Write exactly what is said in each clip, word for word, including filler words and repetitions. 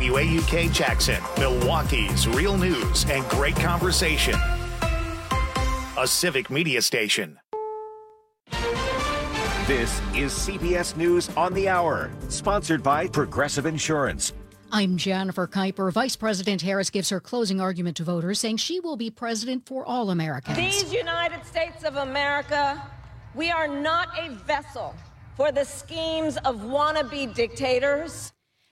W A U K Jackson, Milwaukee's real news and great conversation. A Civic Media station. This is C B S News on the Hour, sponsored by Progressive Insurance. I'm Jennifer Kuiper. Vice President Harris gives her closing argument to voters, saying she will be president for all Americans. These United States of America, we are not a vessel for the schemes of wannabe dictators.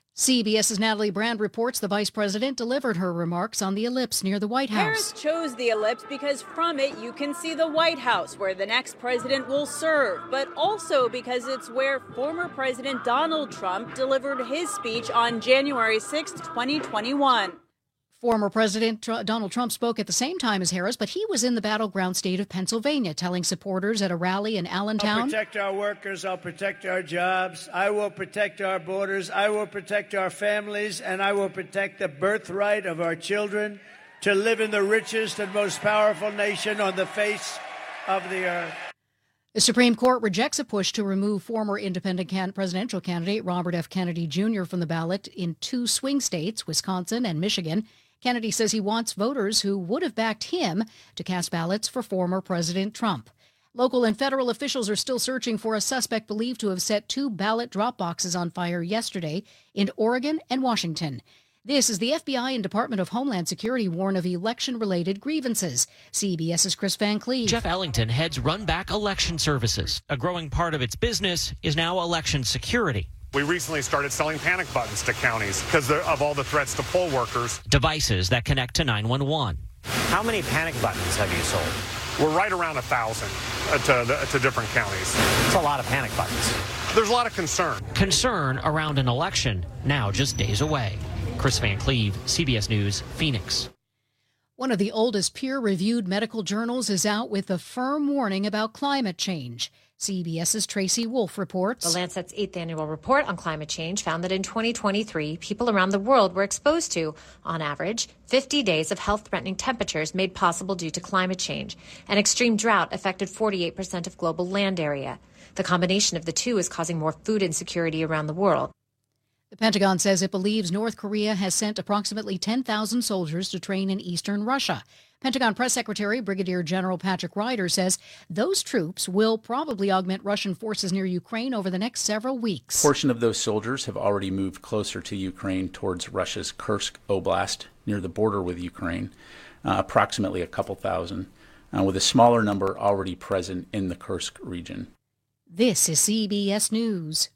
CBS's Natalie Brand reports the vice president delivered her remarks on the ellipse near the White House. Harris chose the ellipse because from it you can see the White House, where the next president will serve, but also because it's where former President Donald Trump delivered his speech on January sixth, twenty twenty-one. Former President Tr- Donald Trump spoke at the same time as Harris, but he was in the battleground state of Pennsylvania, telling supporters at a rally in Allentown. I'll protect our workers. I'll protect our jobs. I will protect our borders. I will protect our families, and I will protect the birthright of our children to live in the richest and most powerful nation on the face of the earth. The Supreme Court rejects a push to remove former independent can- presidential candidate Robert F. Kennedy Junior from the ballot in two swing states, Wisconsin and Michigan. Kennedy says he wants voters who would have backed him to cast ballots for former President Trump. Local and federal officials are still searching for a suspect believed to have set two ballot drop boxes on fire yesterday in Oregon and Washington. This is the F B I and Department of Homeland Security warn of election-related grievances. CBS's Chris Van Cleve. Jeff Ellington heads Run Back Election Services. A growing part of its business is now election security. We recently started selling panic buttons to counties because of all the threats to poll workers. Devices that connect to nine one one. How many panic buttons have you sold? We're right around a thousand uh, to, the, to different counties. It's a lot of panic buttons. There's a lot of concern. Concern around an election now just days away. Chris Van Cleve, C B S News, Phoenix. One of the oldest peer-reviewed medical journals is out with a firm warning about climate change. CBS's Tracy Wolf reports. The Lancet's eighth annual report on climate change found that in twenty twenty-three, people around the world were exposed to, on average, fifty days of health-threatening temperatures made possible due to climate change. An extreme drought affected forty-eight percent of global land area. The combination of the two is causing more food insecurity around the world. The Pentagon says it believes North Korea has sent approximately ten thousand soldiers to train in eastern Russia. Pentagon Press Secretary Brigadier General Patrick Ryder says those troops will probably augment Russian forces near Ukraine over the next several weeks. A portion of those soldiers have already moved closer to Ukraine towards Russia's Kursk Oblast near the border with Ukraine, uh, approximately a couple thousand, uh, with a smaller number already present in the Kursk region. This is C B S News.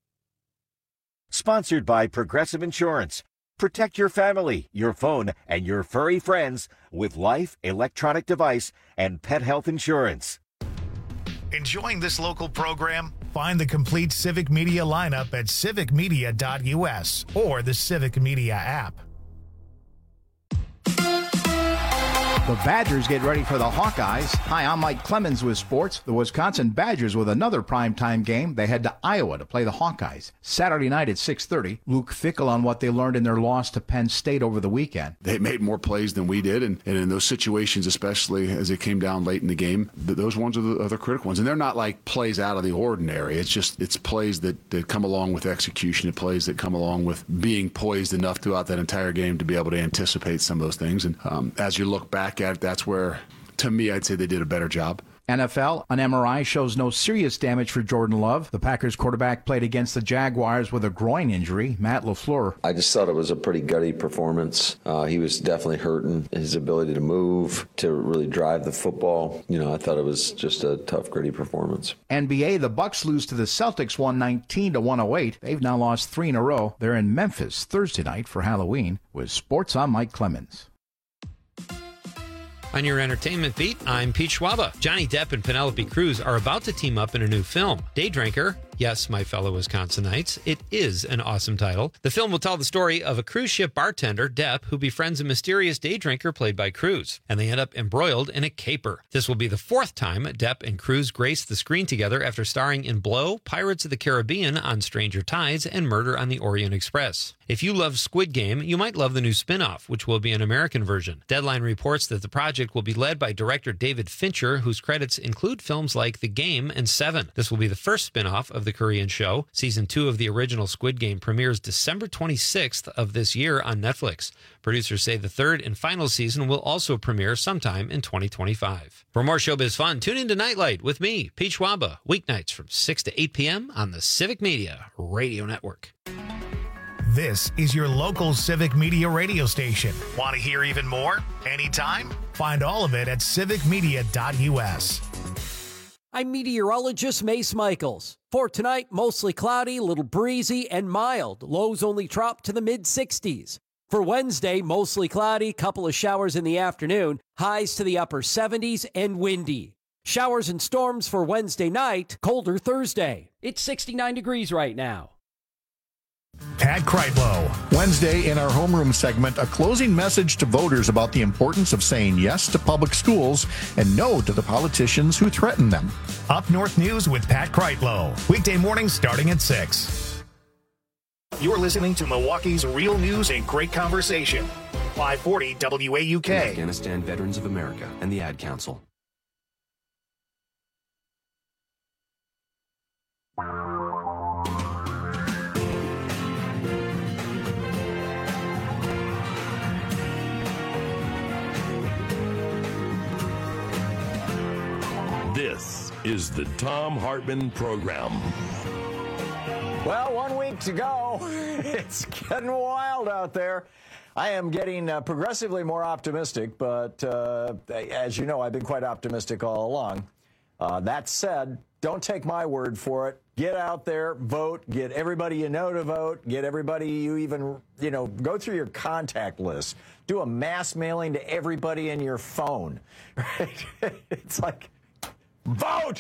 Sponsored by Progressive Insurance. Protect your family, your phone, and your furry friends with life, electronic device, and pet health insurance. Enjoying this local program? Find the complete Civic Media lineup at civic media dot u s or the Civic Media app. The Badgers get ready for the Hawkeyes. Hi, I'm Mike Clemens with sports. The Wisconsin Badgers with another primetime game. They head to Iowa to play the Hawkeyes. Saturday night at six thirty. Luke Fickell on what they learned in their loss to Penn State over the weekend. They made more plays than we did, and, and in those situations, especially as it came down late in the game, th- those ones are the, are the critical ones. And they're not like plays out of the ordinary. It's just it's plays that, that come along with execution. It plays that come along with being poised enough throughout that entire game to be able to anticipate some of those things. And um, as you look back at it, that's where, to me, I'd say they did a better job. N F L, an M R I shows no serious damage for Jordan Love. The Packers quarterback played against the Jaguars with a groin injury. Matt LaFleur. I just thought it was a pretty gutty performance. Uh, he was definitely hurting. His ability to move, to really drive the football. You know, I thought it was just a tough, gritty performance. N B A, the Bucks lose to the Celtics one nineteen to one oh eight. They've now lost three in a row. They're in Memphis Thursday night for Halloween. With sports, I'm Mike Clemens. On your entertainment beat, I'm Pete Schwaba. Johnny Depp and Penelope Cruz are about to team up in a new film, Day Drinker. Yes, my fellow Wisconsinites, it is an awesome title. The film will tell the story of a cruise ship bartender, Depp, who befriends a mysterious day drinker played by Cruz, and they end up embroiled in a caper. This will be the fourth time Depp and Cruz grace the screen together after starring in Blow, Pirates of the Caribbean on Stranger Tides, and Murder on the Orient Express. If you love Squid Game, you might love the new spin-off, which will be an American version. Deadline reports that the project will be led by director David Fincher, whose credits include films like The Game and Seven. This will be the first spin-off of of the Korean show. Season two of the original Squid Game premieres December twenty-sixth of this year on Netflix. Producers say the third and final season will also premiere sometime in twenty twenty-five. For more showbiz fun, tune in to Nightlight with me, Pete Schwaba, weeknights from six to eight p.m. on the Civic Media Radio Network. This is your local Civic Media radio station. Want to hear even more? Anytime? Find all of it at civic media dot u s. I'm meteorologist Mace Michaels. For tonight, mostly cloudy, little breezy, and mild. Lows only drop to the mid sixties. For Wednesday, mostly cloudy, couple of showers in the afternoon, highs to the upper seventies and windy. Showers and storms for Wednesday night, colder Thursday. It's sixty-nine degrees right now. Pat Kreitlow. Wednesday in our homeroom segment, a closing message to voters about the importance of saying yes to public schools and no to the politicians who threaten them. Up North News with Pat Kreitlow. Weekday mornings starting at six. You're listening to Milwaukee's Real News and Great Conversation. five forty W A U K. Afghanistan Veterans of America and the Ad Council. This is the Thom Hartmann Program. Well, one week to go. It's getting wild out there. I am getting uh, progressively more optimistic, but uh, as you know, I've been quite optimistic all along. Uh, that said, don't take my word for it. Get out there, vote, get everybody you know to vote, get everybody you even, you know, go through your contact list. Do a mass mailing to everybody in your phone. Right? It's like, vote!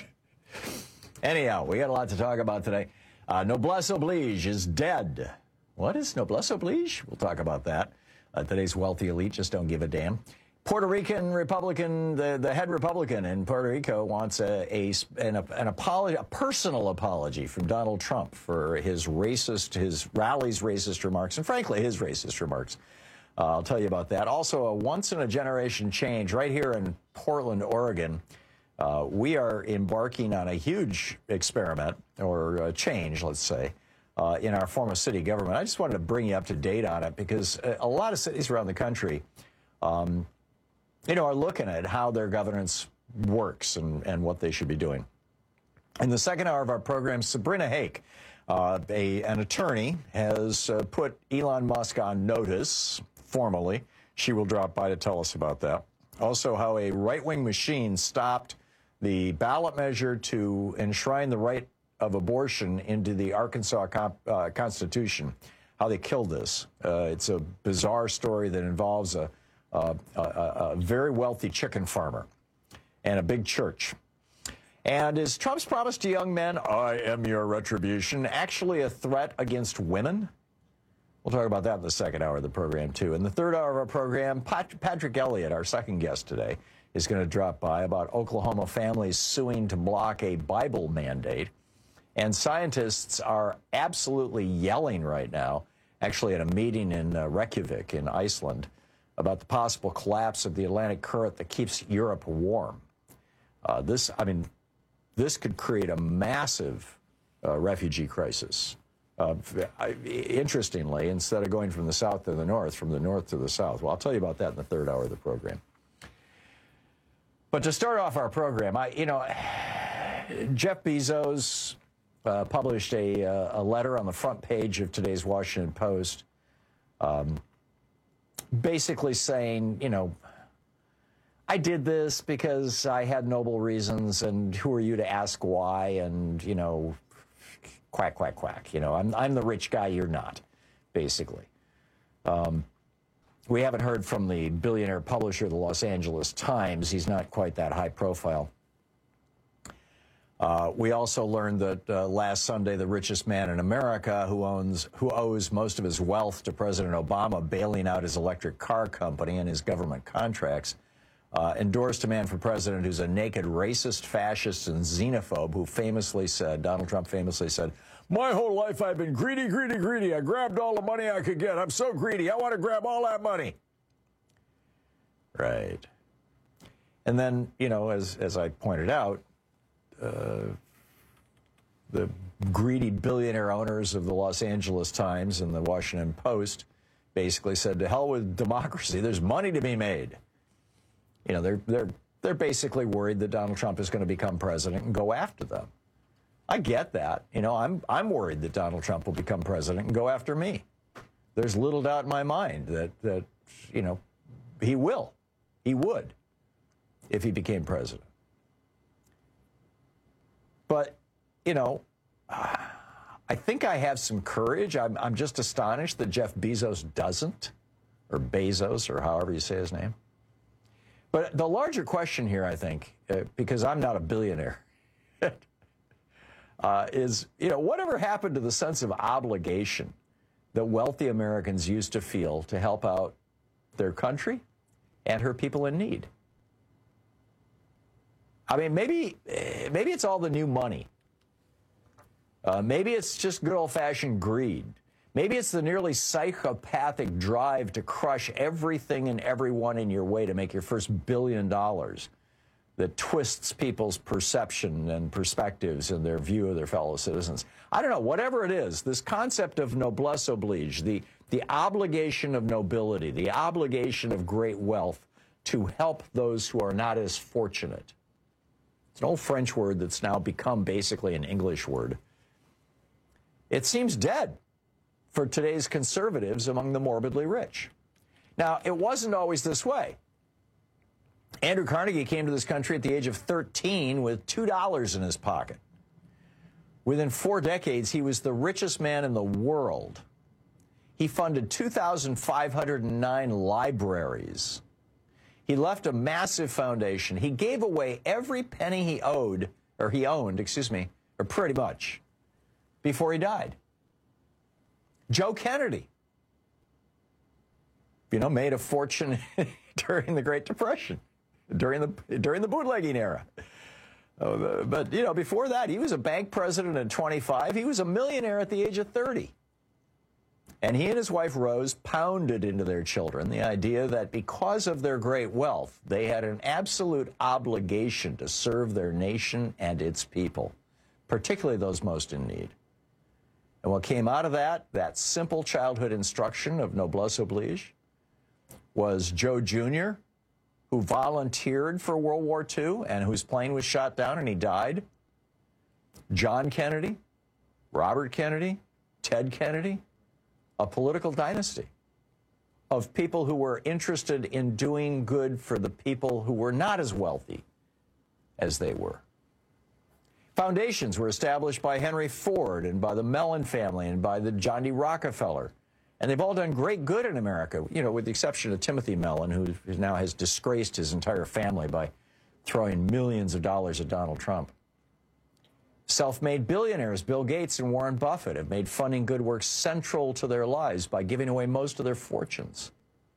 Anyhow, we got a lot to talk about today. Uh, Noblesse Oblige is dead. What is Noblesse Oblige? We'll talk about that. Uh, today's wealthy elite just don't give a damn. Puerto Rican Republican, the, the head Republican in Puerto Rico wants a, a, an, an apology, a personal apology from Donald Trump for his racist, his rally's racist remarks, and frankly, his racist remarks. Uh, I'll tell you about that. Also, a once-in-a-generation change right here in Portland, Oregon. Uh, we are embarking on a huge experiment, or a change, let's say, uh, in our form of city government. I just wanted to bring you up to date on it because a, a lot of cities around the country, um, you know, are looking at how their governance works and, and what they should be doing. In the second hour of our program, Sabrina Hake, uh, a, an attorney, has uh, put Elon Musk on notice formally. She will drop by to tell us about that. Also, how a right-wing machine stopped the ballot measure to enshrine the right of abortion into the Arkansas comp, uh, Constitution, how they killed this. Uh, it's a bizarre story that involves a, a, a, a very wealthy chicken farmer and a big church. And is Trump's promise to young men, I am your retribution, actually a threat against women? We'll talk about that in the second hour of the program, too. In the third hour of our program, Pat- Patrick Elliott, our second guest today, is going to drop by about Oklahoma families suing to block a Bible mandate. And scientists are absolutely yelling right now, actually at a meeting in uh, Reykjavik in Iceland, about the possible collapse of the Atlantic current that keeps Europe warm. Uh, this, I mean, this could create a massive uh, refugee crisis. Uh, interestingly, instead of going from the south to the north, from the north to the south. Well, I'll tell you about that in the third hour of the program. But to start off our program, I, you know, Jeff Bezos uh, published a, uh, a letter on the front page of today's Washington Post, um, basically saying, you know, I did this because I had noble reasons, and who are you to ask why? And, you know, quack, quack, quack. You know, I'm, I'm the rich guy, you're not, basically. Um, we haven't heard from the billionaire publisher of the Los Angeles Times. He's not quite that high profile. Uh, we also learned that uh, last Sunday, the richest man in America, who owns, who owes most of his wealth to President Obama bailing out his electric car company and his government contracts, uh, endorsed a man for president who's a naked racist, fascist, and xenophobe who famously said, Donald Trump famously said, my whole life I've been greedy, greedy, greedy. I grabbed all the money I could get. I'm so greedy. I want to grab all that money. Right. And then, you know, as, as I pointed out, uh, the greedy billionaire owners of the Los Angeles Times and the Washington Post basically said, to hell with democracy, there's money to be made. You know, they're, they're, they're basically worried that Donald Trump is going to become president and go after them. I get that. You know, I'm, I'm worried that Donald Trump will become president and go after me. There's little doubt in my mind that, that, you know, he will. He would if he became president. But, you know, I think I have some courage. I'm, I'm just astonished that Jeff Bezos doesn't, or Bezos, or however you say his name. But the larger question here, I think, uh, because I'm not a billionaire, uh, is, you know, whatever happened to the sense of obligation that wealthy Americans used to feel to help out their country and her people in need? I mean, maybe, maybe it's all the new money. Uh, maybe it's just good old-fashioned greed. Maybe it's the nearly psychopathic drive to crush everything and everyone in your way to make your first billion dollars that twists people's perception and perspectives and their view of their fellow citizens. I don't know, whatever it is, this concept of noblesse oblige, the, the obligation of nobility, the obligation of great wealth to help those who are not as fortunate. It's an old French word that's now become basically an English word. It seems dead for today's conservatives among the morbidly rich. Now, it wasn't always this way. Andrew Carnegie came to this country at the age of thirteen with two dollars in his pocket. Within four decades, he was the richest man in the world. He funded two thousand five hundred nine libraries. He left a massive foundation. He gave away every penny he owed, or he owned, excuse me, or pretty much, before he died. Joe Kennedy, you know, made a fortune during the Great Depression, during the during the bootlegging era. Uh, but, you know, before that, he was a bank president at twenty-five. He was a millionaire at the age of thirty. And he and his wife, Rose, pounded into their children the idea that because of their great wealth, they had an absolute obligation to serve their nation and its people, particularly those most in need. And what came out of that, that simple childhood instruction of noblesse oblige, was Joe Junior, who volunteered for World War Two and whose plane was shot down and he died. John Kennedy, Robert Kennedy, Ted Kennedy, a political dynasty of people who were interested in doing good for the people who were not as wealthy as they were. Foundations were established by Henry Ford and by the Mellon family and by the John D. Rockefeller. And they've all done great good in America, you know, with the exception of Timothy Mellon, who now has disgraced his entire family by throwing millions of dollars at Donald Trump. Self-made billionaires, Bill Gates and Warren Buffett, have made funding good work central to their lives by giving away most of their fortunes.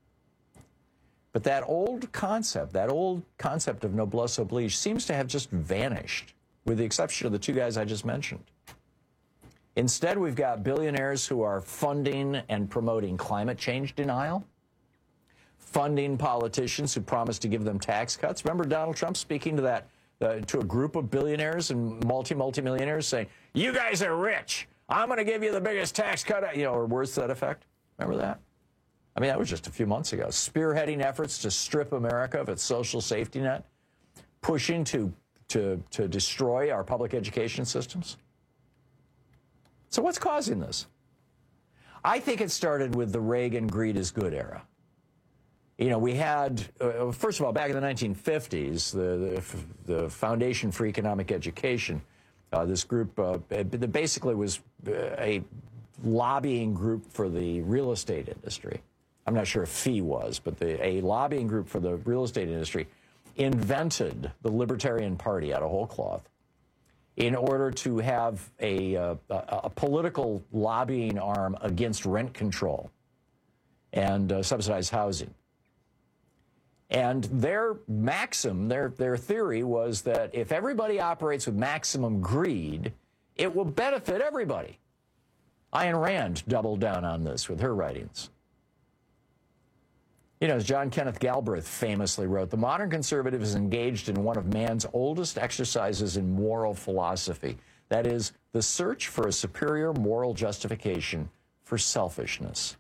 But that old concept, that old concept of noblesse oblige seems to have just vanished, with the exception of the two guys I just mentioned. Instead, we've got billionaires who are funding and promoting climate change denial, funding politicians who promise to give them tax cuts. Remember Donald Trump speaking to that uh, to a group of billionaires and multi multi-millionaires saying, "You guys are rich. I'm going to give you the biggest tax cut," you know, or words to that effect. Remember that? I mean, that was just a few months ago. Spearheading efforts to strip America of its social safety net, pushing to to to destroy our public education systems. So what's causing this? I think it started with the Reagan greed is good era. You know, we had, uh, first of all, back in the nineteen fifties, the, the, the Foundation for Economic Education, uh, this group uh, that basically was a lobbying group for the real estate industry. I'm not sure if F E E was, but the, a lobbying group for the real estate industry invented the Libertarian Party out of whole cloth in order to have a, uh, a, a political lobbying arm against rent control and uh, subsidized housing. And their maxim, their, their theory was that if everybody operates with maximum greed, it will benefit everybody. Ayn Rand doubled down on this with her writings. You know, as John Kenneth Galbraith famously wrote, the modern conservative is engaged in one of man's oldest exercises in moral philosophy, That is, the search for a superior moral justification for selfishness.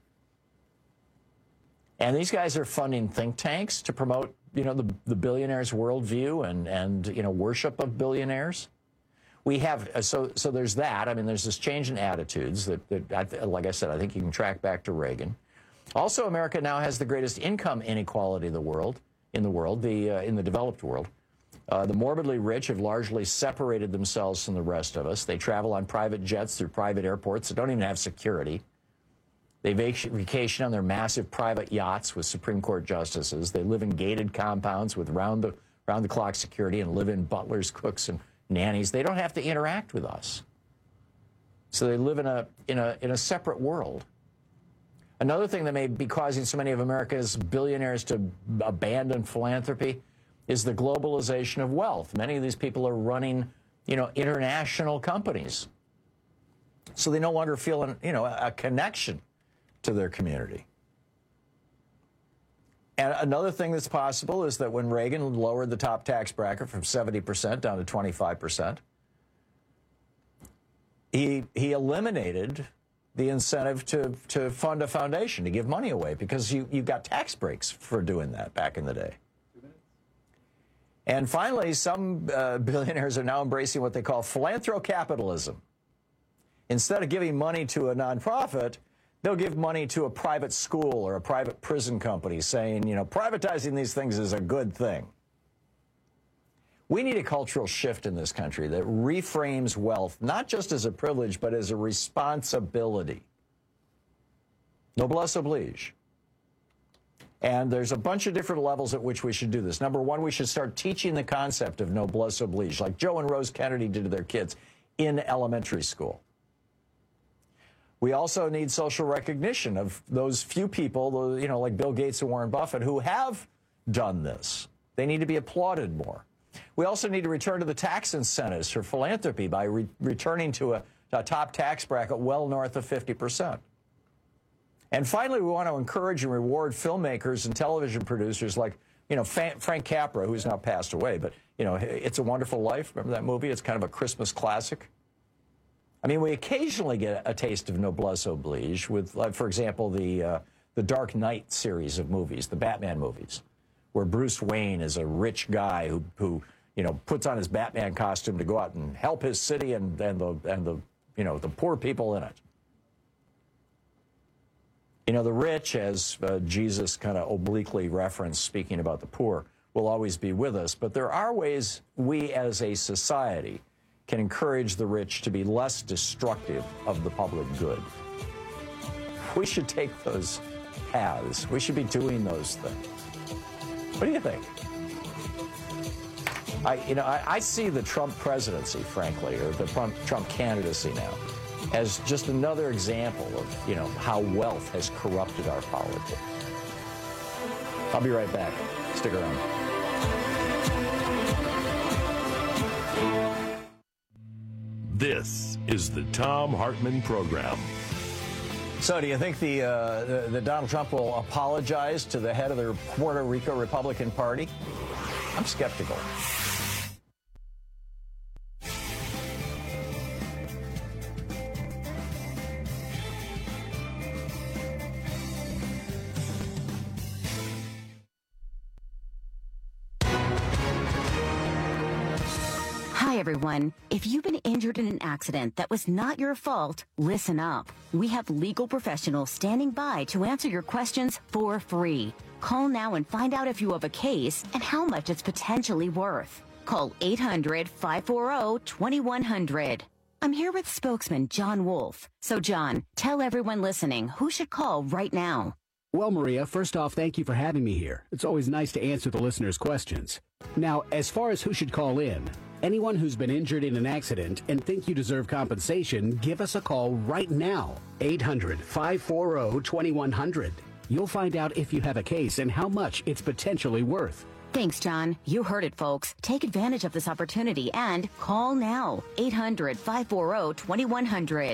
And these guys are funding think tanks to promote, you know, the, the billionaires' worldview and, and, you know, worship of billionaires. We have, so so there's that. I mean, there's this change in attitudes that, that, like I said, I think you can track back to Reagan. Also, America now has the greatest income inequality in the world, in the world, the uh, in the developed world. Uh, the morbidly rich have largely separated themselves from the rest of us. They travel on private jets through private airports that don't even have security. They vac- vacation on their massive private yachts with Supreme Court justices. They live in gated compounds with round the round the clock security and live in butlers, cooks, and nannies. They don't have to interact with us. So they live in a in a in a separate world. Another thing that may be causing so many of America's billionaires to abandon philanthropy is the globalization of wealth. Many of these people are running, you know, international companies. So they no longer feel, an, you know, a connection to their community. And another thing that's possible is that when Reagan lowered the top tax bracket from seventy percent down to twenty-five percent, he, he eliminated the incentive to, to fund a foundation, to give money away, because you, you got tax breaks for doing that back in the day. And finally, some uh, billionaires are now embracing what they call philanthrocapitalism. Instead of giving money to a nonprofit, they'll give money to a private school or a private prison company, saying, you know, privatizing these things is a good thing. We need a cultural shift in this country that reframes wealth not just as a privilege, but as a responsibility. Noblesse oblige. And there's a bunch of different levels at which we should do this. Number one, we should start teaching the concept of noblesse oblige, like Joe and Rose Kennedy did to their kids in elementary school. We also need social recognition of those few people, you know, like Bill Gates and Warren Buffett, who have done this. They need to be applauded more. We also need to return to the tax incentives for philanthropy by re returning to a, a top tax bracket well north of fifty percent. And finally, we want to encourage and reward filmmakers and television producers like, you know, Frank Capra, who's now passed away, but, you know, It's a Wonderful Life. Remember that movie? It's kind of a Christmas classic. I mean, we occasionally get a taste of noblesse oblige with, like, for example, the, uh, the Dark Knight series of movies, the Batman movies, where Bruce Wayne is a rich guy who, who you know, puts on his Batman costume to go out and help his city and, and, the, and the, you know, the poor people in it. You know, the rich, as uh, Jesus kind of obliquely referenced, speaking about the poor, will always be with us. But there are ways we as a society can encourage the rich to be less destructive of the public good. We should take those paths. We should be doing those things. What do you think? I, you know, I, I see the Trump presidency, frankly, or the Trump, Trump candidacy now, as just another example of, you know, how wealth has corrupted our politics. I'll be right back. Stick around. This is the Thom Hartmann Program. So do you think the, uh, the, the Donald Trump will apologize to the head of the Puerto Rico Republican Party? I'm skeptical. Hi, everyone. If you've been injured in an accident that was not your fault, listen up. We have legal professionals standing by to answer your questions for free. Call now and find out if you have a case and how much it's potentially worth. Call eight hundred, five four zero, two one zero zero. I'm here with spokesman John Wolf. So, John, tell everyone listening who should call right now. Well, Maria, first off, thank you for having me here. It's always nice to answer the listeners' questions. Now, as far as who should call in, anyone who's been injured in an accident and think you deserve compensation, give us a call right now. eight hundred, five four zero, two one zero zero. You'll find out if you have a case and how much it's potentially worth. Thanks, John. You heard it, folks. Take advantage of this opportunity and call now. eight hundred, five four zero, two one zero zero.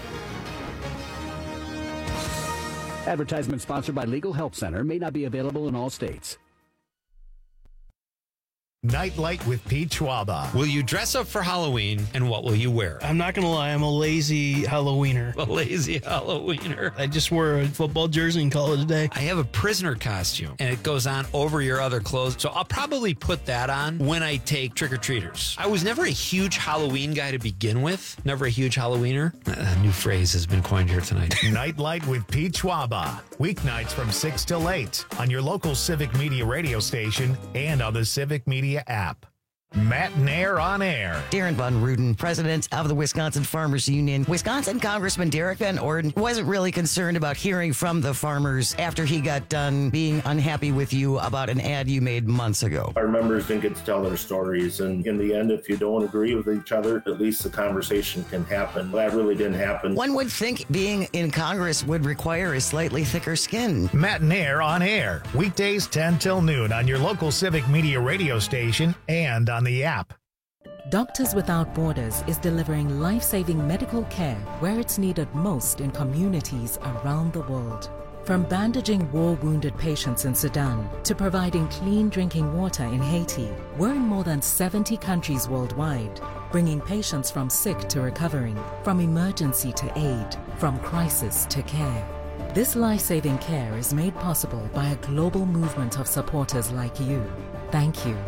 Advertisement sponsored by Legal Help Center, may not be available in all states. Nightlight with Pete Schwaba. Will you dress up for Halloween, and what will you wear? I'm not going to lie, I'm a lazy Halloweener. A lazy Halloweener. I just wore a football jersey and call it a day. I have a prisoner costume, and it goes on over your other clothes, so I'll probably put that on when I take trick-or-treaters. I was never a huge Halloween guy to begin with. Never a huge Halloweener. A new phrase has been coined here tonight. Nightlight with Pete Schwaba. Weeknights from six till eight on your local Civic Media radio station and on the Civic Media app. Matt Nair on air. Darren Von Ruden, president of the Wisconsin Farmers Union. Wisconsin Congressman Derek Van Orden wasn't really concerned about hearing from the farmers after he got done being unhappy with you about an ad you made months ago. Our members didn't get to tell their stories, and in the end, if you don't agree with each other, at least the conversation can happen. That really didn't happen. One would think being in Congress would require a slightly thicker skin. Matt Nair on air. Weekdays ten till noon on your local Civic Media radio station and on the app. Doctors Without Borders is delivering life-saving medical care where it's needed most in communities around the world. From bandaging war-wounded patients in Sudan to providing clean drinking water in Haiti, we're in more than seventy countries worldwide, bringing patients from sick to recovering, from emergency to aid, from crisis to care. This life-saving care is made possible by a global movement of supporters like you. Thank you.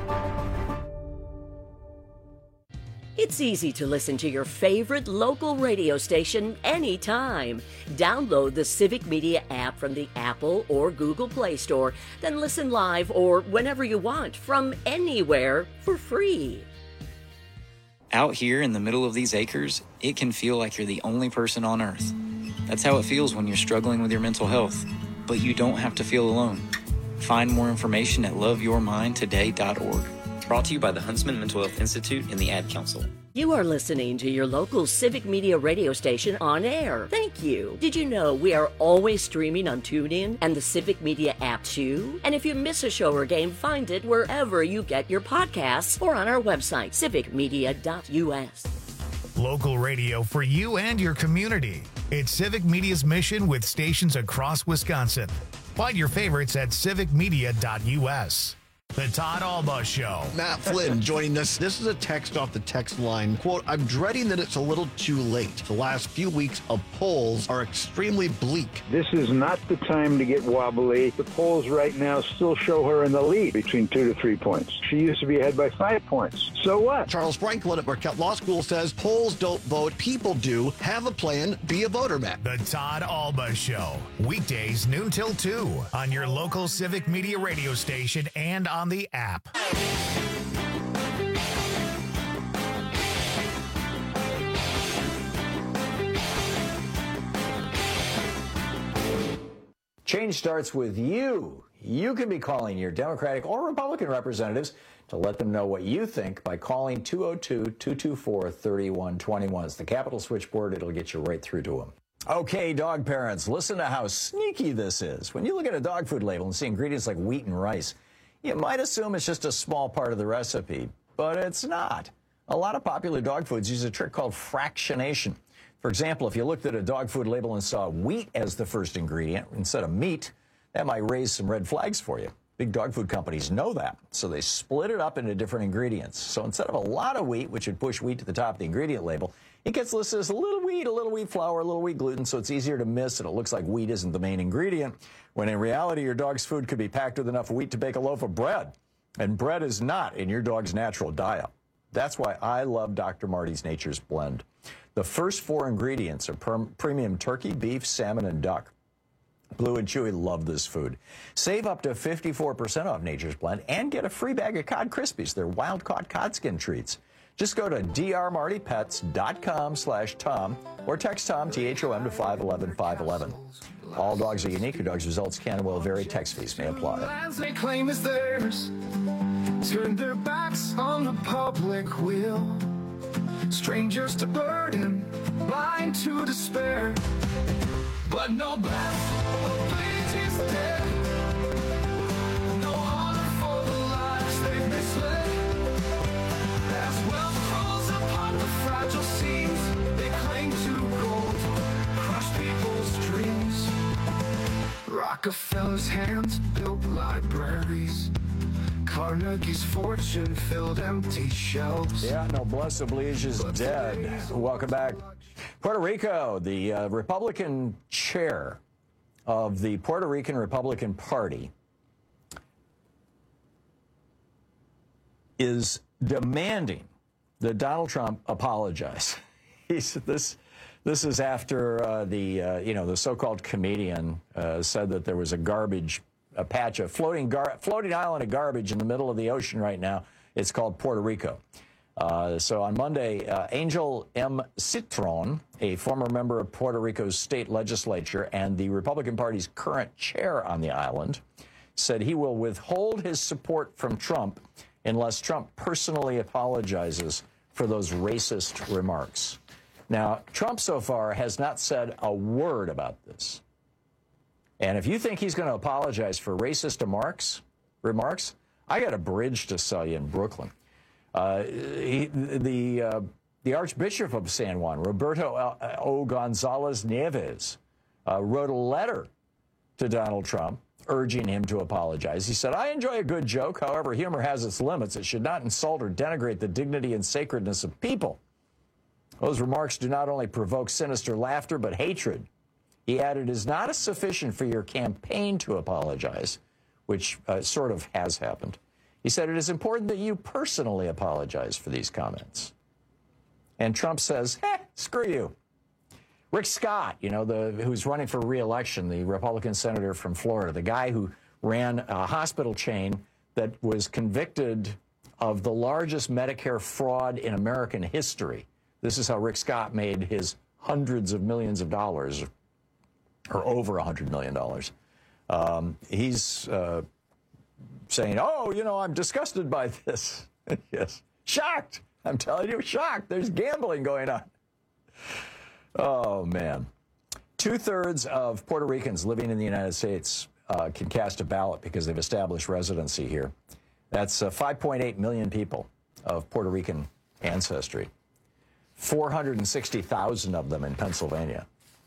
It's easy to listen to your favorite local radio station anytime. Download the Civic Media app from the Apple or Google Play Store, then listen live or whenever you want from anywhere for free. Out here in the middle of these acres, it can feel like you're the only person on Earth. That's how it feels when you're struggling with your mental health. But you don't have to feel alone. Find more information at love your mind today dot org. Brought to you by the Huntsman Mental Health Institute and the Ad Council. You are listening to your local Civic Media radio station on air. Thank you. Did you know we are always streaming on TuneIn and the Civic Media app too? And if you miss a show or game, find it wherever you get your podcasts or on our website, civic media dot u s. Local radio for you and your community. It's Civic Media's mission with stations across Wisconsin. Find your favorites at civic media dot u s. The Todd Alba Show. Matt Flynn joining us. This is a text off the text line. Quote, I'm dreading that it's a little too late. The last few weeks of polls are extremely bleak. This is not the time to get wobbly. The polls right now still show her in the lead between two to three points. She used to be ahead by five points. So what? Charles Franklin at Marquette Law School says polls don't vote. People do. Have a plan. Be a voter, Matt. The Todd Alba Show. Weekdays noon till two on your local Civic Media radio station and on the app. Change starts with you. You can be calling your Democratic or Republican representatives to let them know what you think by calling two oh two, two two four, three one two one. It's the Capitol switchboard. It'll get you right through to them. Okay, dog parents, listen to how sneaky this is. When you look at a dog food label and see ingredients like wheat and rice, you might assume it's just a small part of the recipe, but it's not. A lot of popular dog foods use a trick called fractionation. For example, if you looked at a dog food label and saw wheat as the first ingredient instead of meat, that might raise some red flags for you. Big dog food companies know that, so they split it up into different ingredients. So instead of a lot of wheat, which would push wheat to the top of the ingredient label, it gets listed as a little wheat, a little wheat flour, a little wheat gluten, so it's easier to miss, and it looks like wheat isn't the main ingredient, when in reality, your dog's food could be packed with enough wheat to bake a loaf of bread. And bread is not in your dog's natural diet. That's why I love Doctor Marty's Nature's Blend. The first four ingredients are premium turkey, beef, salmon, and duck. Blue and Chewy love this food. Save up to fifty-four percent off Nature's Blend and get a free bag of Cod Krispies. They're wild-caught cod skin treats. Just go to d r marty pets dot com slash Tom or text Tom, T H O M, to five one one, five one one. All dogs are unique. Your dog's results can and will vary. Text fees may apply. They claim is theirs. Turn their backs on the public will. Strangers to burden, blind to despair. But no breath, bleeds is dead. No honor for the lives they've misled. As wealth rolls upon the fragile seams, they cling to gold, crush people's dreams. Rockefeller's hands built libraries. Carnegie's fortune filled empty shelves. Yeah, Noblesse Oblige is dead. Welcome back. Puerto Rico, the uh, Republican chair of the Puerto Rican Republican Party, is demanding that Donald Trump apologize. He's this. This is after uh, the uh, you know the so-called comedian uh, said that there was a garbage, a patch of floating gar floating island of garbage in the middle of the ocean right now. It's called Puerto Rico. Uh, so on Monday, uh, Angel M. Citron, a former member of Puerto Rico's state legislature and the Republican Party's current chair on the island, said he will withhold his support from Trump unless Trump personally apologizes for those racist remarks. Now, Trump so far has not said a word about this. And if you think he's going to apologize for racist remarks, remarks, I got a bridge to sell you in Brooklyn. Uh, he, the, uh, the Archbishop of San Juan, Roberto O. Gonzalez Nieves, uh, wrote a letter to Donald Trump urging him to apologize. He said, I enjoy a good joke. However, humor has its limits. It should not insult or denigrate the dignity and sacredness of people. Those remarks do not only provoke sinister laughter, but hatred. He added, it is not sufficient for your campaign to apologize, which uh, sort of has happened. He said, it is important that you personally apologize for these comments. And Trump says, eh, screw you. Rick Scott, you know, the who's running for re-election, the Republican senator from Florida, the guy who ran a hospital chain that was convicted of the largest Medicare fraud in American history. This is how Rick Scott made his hundreds of millions of dollars, or over a hundred million dollars. Um, he's uh, saying, oh, you know, I'm disgusted by this. Yes, shocked. I'm telling you, shocked. There's gambling going on. Oh, man. Two-thirds of Puerto Ricans living in the United States uh, can cast a ballot because they've established residency here. That's uh, five point eight million people of Puerto Rican ancestry. four hundred sixty thousand of them in Pennsylvania.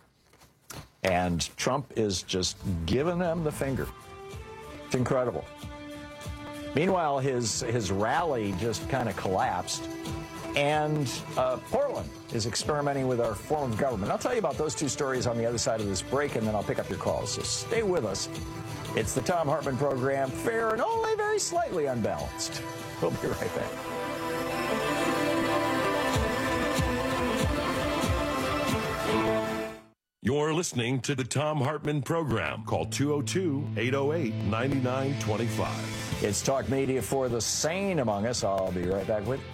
And Trump is just giving them the finger. It's incredible. Meanwhile, his, his rally just kind of collapsed. And uh, Portland is experimenting with our form of government. I'll tell you about those two stories on the other side of this break, and then I'll pick up your calls. So stay with us. It's the Thom Hartmann Program, fair and only very slightly unbalanced. We'll be right back. You're listening to the Thom Hartmann Program. Call two oh two, eight oh eight, nine nine two five. It's Talk Media for the sane among us. I'll be right back with you.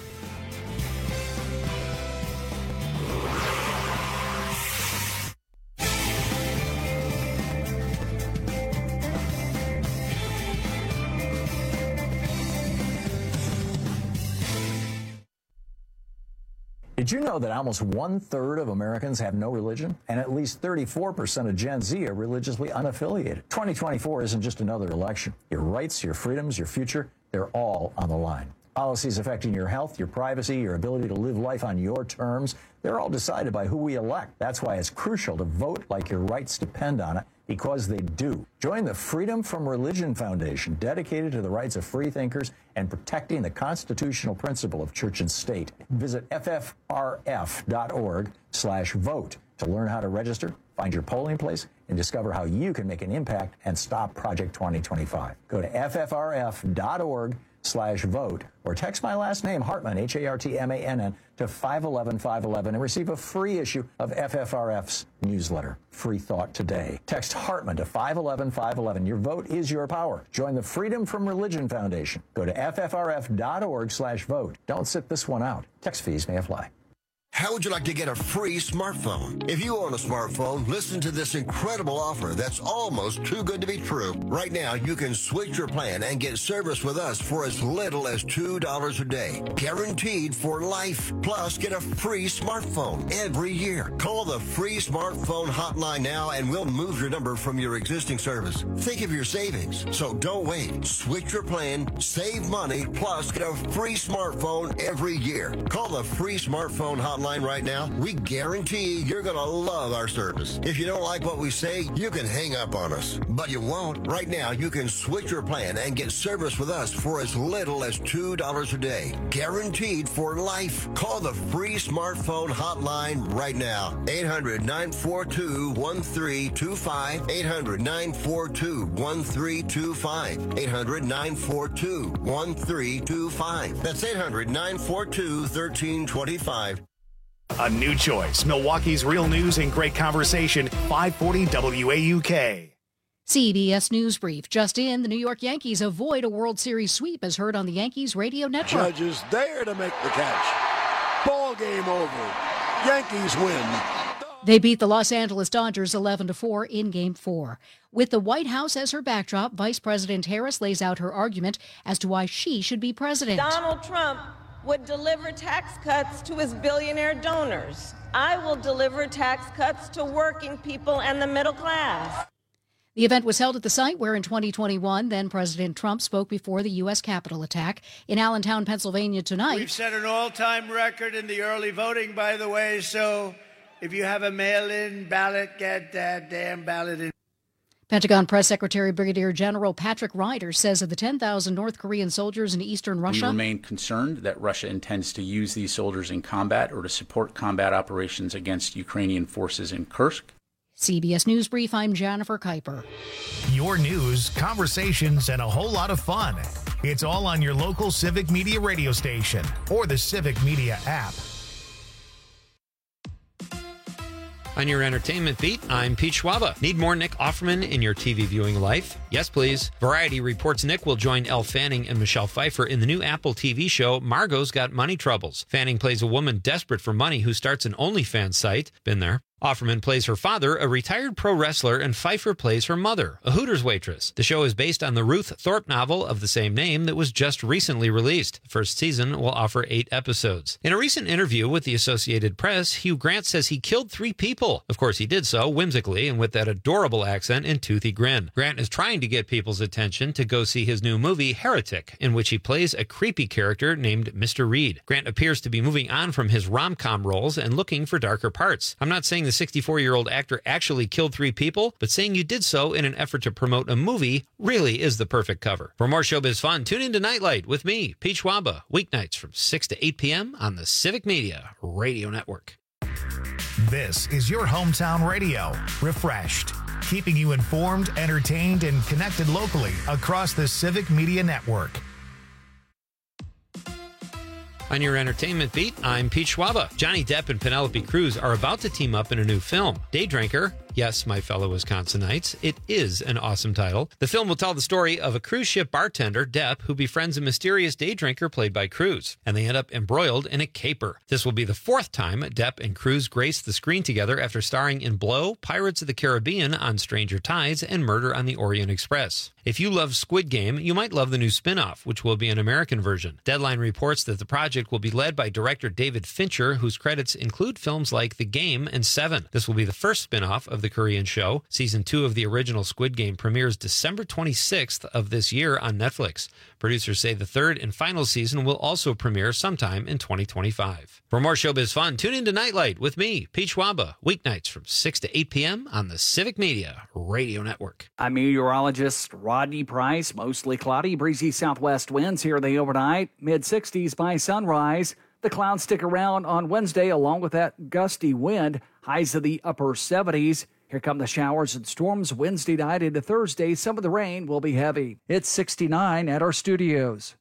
Did you know that almost one-third of Americans have no religion? And at least thirty-four percent of Gen Z are religiously unaffiliated. twenty twenty-four isn't just another election. Your rights, your freedoms, your future, they're all on the line. Policies affecting your health, your privacy, your ability to live life on your terms, they're all decided by who we elect. That's why it's crucial to vote like your rights depend on it, because they do. Join the Freedom from Religion Foundation, dedicated to the rights of free thinkers and protecting the constitutional principle of church and state. Visit F F R F dot org slash vote to learn how to register, find your polling place, and discover how you can make an impact and stop Project twenty twenty-five. Go to F F R F dot org slash vote or text my last name, Hartmann, H A R T M A N N, to five eleven five eleven and receive a free issue of F F R F's newsletter, Free Thought Today. Text Hartmann to five eleven five eleven. Your vote is your power. Join the Freedom from Religion Foundation. Go to F F R F dot org slash vote. Don't sit this one out. Text fees may apply. How would you like to get a free smartphone? If you own a smartphone, listen to this incredible offer that's almost too good to be true. Right now, you can switch your plan and get service with us for as little as two dollars a day. Guaranteed for life. Plus, get a free smartphone every year. Call the free smartphone hotline now and we'll move your number from your existing service. Think of your savings. So don't wait. Switch your plan, save money, plus get a free smartphone every year. Call the free smartphone hotline hotline right now, we guarantee you're going to love our service. If you don't like what we say, you can hang up on us. But you won't. Right now, you can switch your plan and get service with us for as little as two dollars a day. Guaranteed for life. Call the free smartphone hotline right now. eight hundred, nine four two, one three two five. eight hundred, nine four two, one three two five. eight hundred, nine four two, one three two five. That's eight hundred, nine four two, one three two five. A new choice. Milwaukee's real news and great conversation. five forty W A U K. C B S News Brief. Just in, the New York Yankees avoid a World Series sweep as heard on the Yankees radio network. Judges there to make the catch. Ball game over. Yankees win. They beat the Los Angeles Dodgers eleven to four in Game four. With the White House as her backdrop, Vice President Harris lays out her argument as to why she should be president. Donald Trump would deliver tax cuts to his billionaire donors. I will deliver tax cuts to working people and the middle class. The event was held at the site where in twenty twenty-one, then President Trump spoke before the U S Capitol attack. In Allentown, Pennsylvania tonight. We've set an all-time record in the early voting, by the way, so if you have a mail-in ballot, get that damn ballot in. Pentagon Press Secretary Brigadier General Patrick Ryder says of the ten thousand North Korean soldiers in eastern Russia, we remain concerned that Russia intends to use these soldiers in combat or to support combat operations against Ukrainian forces in Kursk. C B S News Brief, I'm Jennifer Kuiper. Your news, conversations, and a whole lot of fun. It's all on your local Civic Media radio station or the Civic Media app. On your entertainment beat, I'm Pete Schwaba. Need more Nick Offerman in your T V viewing life? Yes, please. Variety reports Nick will join Elle Fanning and Michelle Pfeiffer in the new Apple T V show Margot's Got Money Troubles. Fanning plays a woman desperate for money who starts an OnlyFans site. Been there. Offerman plays her father, a retired pro wrestler, and Pfeiffer plays her mother, a Hooters waitress. The show is based on the Ruth Thorpe novel of the same name that was just recently released. The first season will offer eight episodes. In a recent interview with the Associated Press, Hugh Grant says he killed three people. Of course, he did so whimsically and with that adorable accent and toothy grin. Grant is trying to get people's attention to go see his new movie, Heretic, in which he plays a creepy character named Mister Reed. Grant appears to be moving on from his rom-com roles and looking for darker parts. I'm not saying the sixty-four-year-old actor actually killed three people, but saying you did so in an effort to promote a movie really is the perfect cover. For more showbiz fun, tune into Nightlight with me, Pete Schwaba, weeknights from six to eight p.m. on the Civic Media Radio Network. This is your hometown radio, refreshed, keeping you informed, entertained, and connected locally across the Civic Media Network. On your entertainment beat, I'm Pete Schwaba. Johnny Depp and Penelope Cruz are about to team up in a new film, Day Drinker. Yes, my fellow Wisconsinites, it is an awesome title. The film will tell the story of a cruise ship bartender, Depp, who befriends a mysterious day drinker played by Cruz, and they end up embroiled in a caper. This will be the fourth time Depp and Cruz grace the screen together after starring in Blow, Pirates of the Caribbean, On Stranger Tides, and Murder on the Orient Express. If you love Squid Game, you might love the new spin-off, which will be an American version. Deadline reports that the project will be led by director David Fincher, whose credits include films like The Game and Seven. This will be the first spin-off of the Korean show. Season two of the original Squid Game premieres December twenty-sixth of this year on Netflix. Producers say the third and final season will also premiere sometime in twenty twenty-five. For more showbiz fun, tune into Nightlight with me, Pete Schwaba, weeknights from six to eight p.m. on the Civic Media Radio Network. I'm meteorologist Rodney Price. Mostly cloudy, breezy southwest winds here the overnight, mid sixties by sunrise. The clouds stick around on Wednesday along with that gusty wind, highs of the upper seventies. Here come the showers and storms Wednesday night into Thursday. Some of the rain will be heavy. It's sixty-nine at our studios.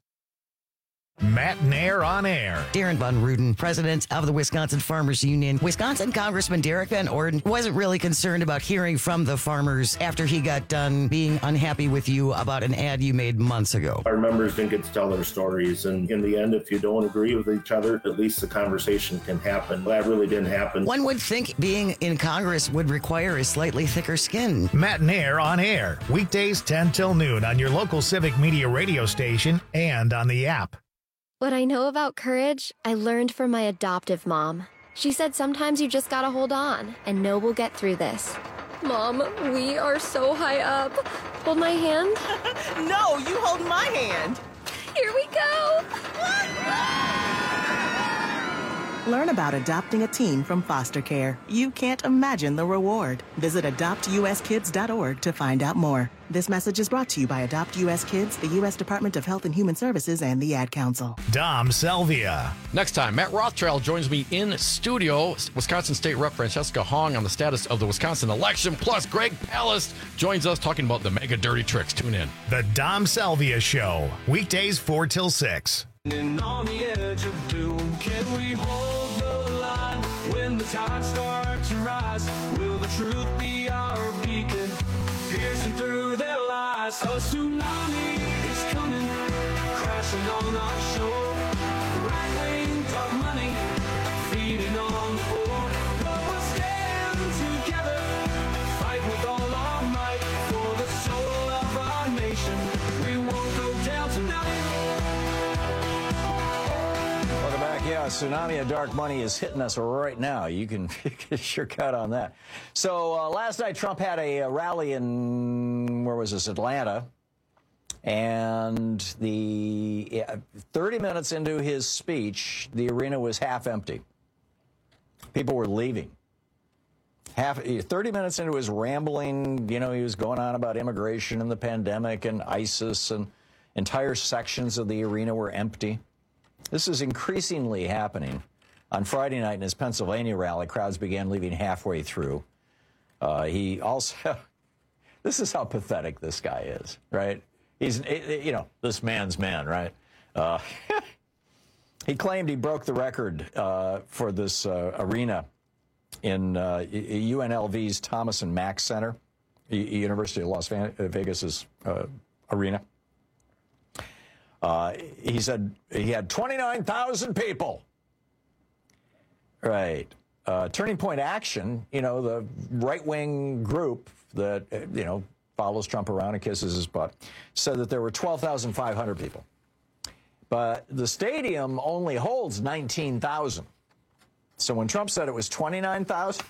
Matt Nair on air. Darren Von Ruden, president of the Wisconsin Farmers Union. Wisconsin Congressman Derek Van Orden wasn't really concerned about hearing from the farmers after he got done being unhappy with you about an ad you made months ago. Our members didn't get to tell their stories, and in the end, if you don't agree with each other, at least the conversation can happen. That really didn't happen. One would think being in Congress would require a slightly thicker skin. Matt Nair on air, weekdays ten till noon on your local Civic Media radio station and on the app. What I know about courage, I learned from my adoptive mom. She said sometimes you just gotta hold on and know we'll get through this. Mom, we are so high up. Hold my hand. No, you hold my hand. Here we go. Learn about adopting a teen from foster care. You can't imagine the reward. Visit adopt u s kids dot org to find out more. This message is brought to you by Adopt U S Kids, the U S Department of Health and Human Services, and the Ad Council. Dom Selvia. Next time, Matt Rothschild joins me in studio. Wisconsin State Rep Francesca Hong on the status of the Wisconsin election. Plus, Greg Palast joins us talking about the mega dirty tricks. Tune in. The Dom Selvia Show. Weekdays four till six. And on the edge of doom, can we hold the line when the tide starts to rise? Will the truth be our beacon, piercing through their lies? A tsunami is coming, crashing on our shore. Right-wing dark money, feeding on the poor. But we'll stand together, fight with all our might for the soul of our nation. We won't go down tonight. Welcome back. Yeah, tsunami of dark money is hitting us right now. You can, you can sure count on that. So uh, last night, Trump had a, a rally in, where was this, Atlanta. And the yeah, thirty minutes into his speech, the arena was half empty. People were leaving. Half, thirty minutes into his rambling, you know, he was going on about immigration and the pandemic and ISIS, and entire sections of the arena were empty. This is increasingly happening. On Friday night in his Pennsylvania rally, crowds began leaving halfway through. Uh, he also, this is how pathetic this guy is, right? He's, you know, this man's man, right? Uh, he claimed he broke the record uh, for this uh, arena in uh, U N L V's Thomas and Mack Center, University of Las Vegas's uh, arena. Uh, he said he had twenty-nine thousand people. Right. Uh, Turning Point Action, you know, the right-wing group that, uh, you know, follows Trump around and kisses his butt, said that there were twelve thousand five hundred people. But the stadium only holds nineteen thousand. So when Trump said it was twenty-nine thousand,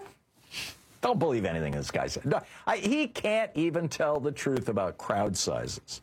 don't believe anything this guy said. No, I, he can't even tell the truth about crowd sizes.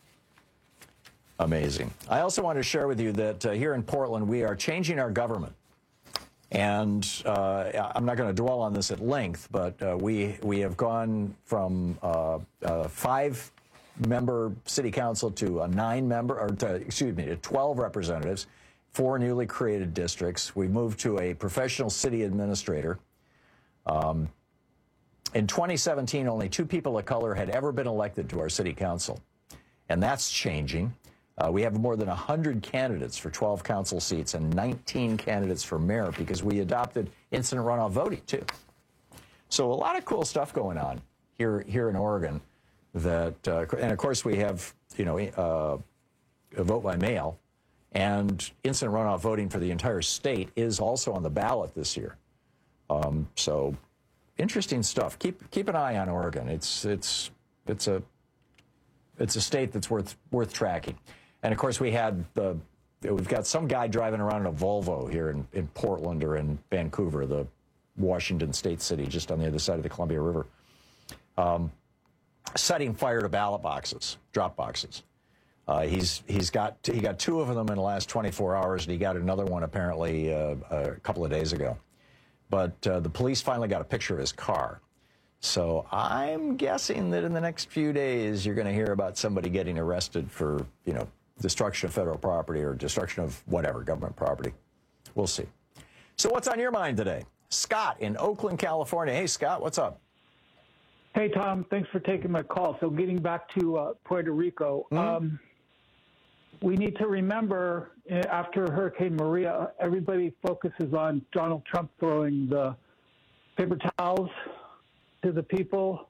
Amazing. I also want to share with you that uh, here in Portland, we are changing our government. And uh, I'm not going to dwell on this at length, but uh, we we have gone from uh, a five-member city council to a nine-member, or to, excuse me, to twelve representatives, four newly created districts. We moved to a professional city administrator. Um, in twenty seventeen, only two people of color had ever been elected to our city council, and that's changing. Uh, we have more than one hundred candidates for twelve council seats and nineteen candidates for mayor because we adopted instant runoff voting, too. So a lot of cool stuff going on here here in Oregon. That uh, and, of course, we have, you know, uh, a vote by mail. And instant runoff voting for the entire state is also on the ballot this year. Um, so interesting stuff. Keep keep an eye on Oregon. It's it's it's a it's a state that's worth worth tracking. And, of course, we had the, we've got some guy driving around in a Volvo here in, in Portland or in Vancouver, the Washington state city, just on the other side of the Columbia River, um, setting fire to ballot boxes, drop boxes. Uh, he's he's got he got two of them in the last twenty-four hours, and he got another one apparently uh, a couple of days ago. But uh, the police finally got a picture of his car. So I'm guessing that in the next few days, you're going to hear about somebody getting arrested for, you know, destruction of federal property or destruction of whatever, government property. We'll see. So what's on your mind today? Scott in Oakland, California. Hey, Scott, what's up? Hey, Tom, thanks for taking my call. So getting back to uh, Puerto Rico, mm-hmm. um, we need to remember uh, after Hurricane Maria, everybody focuses on Donald Trump throwing the paper towels to the people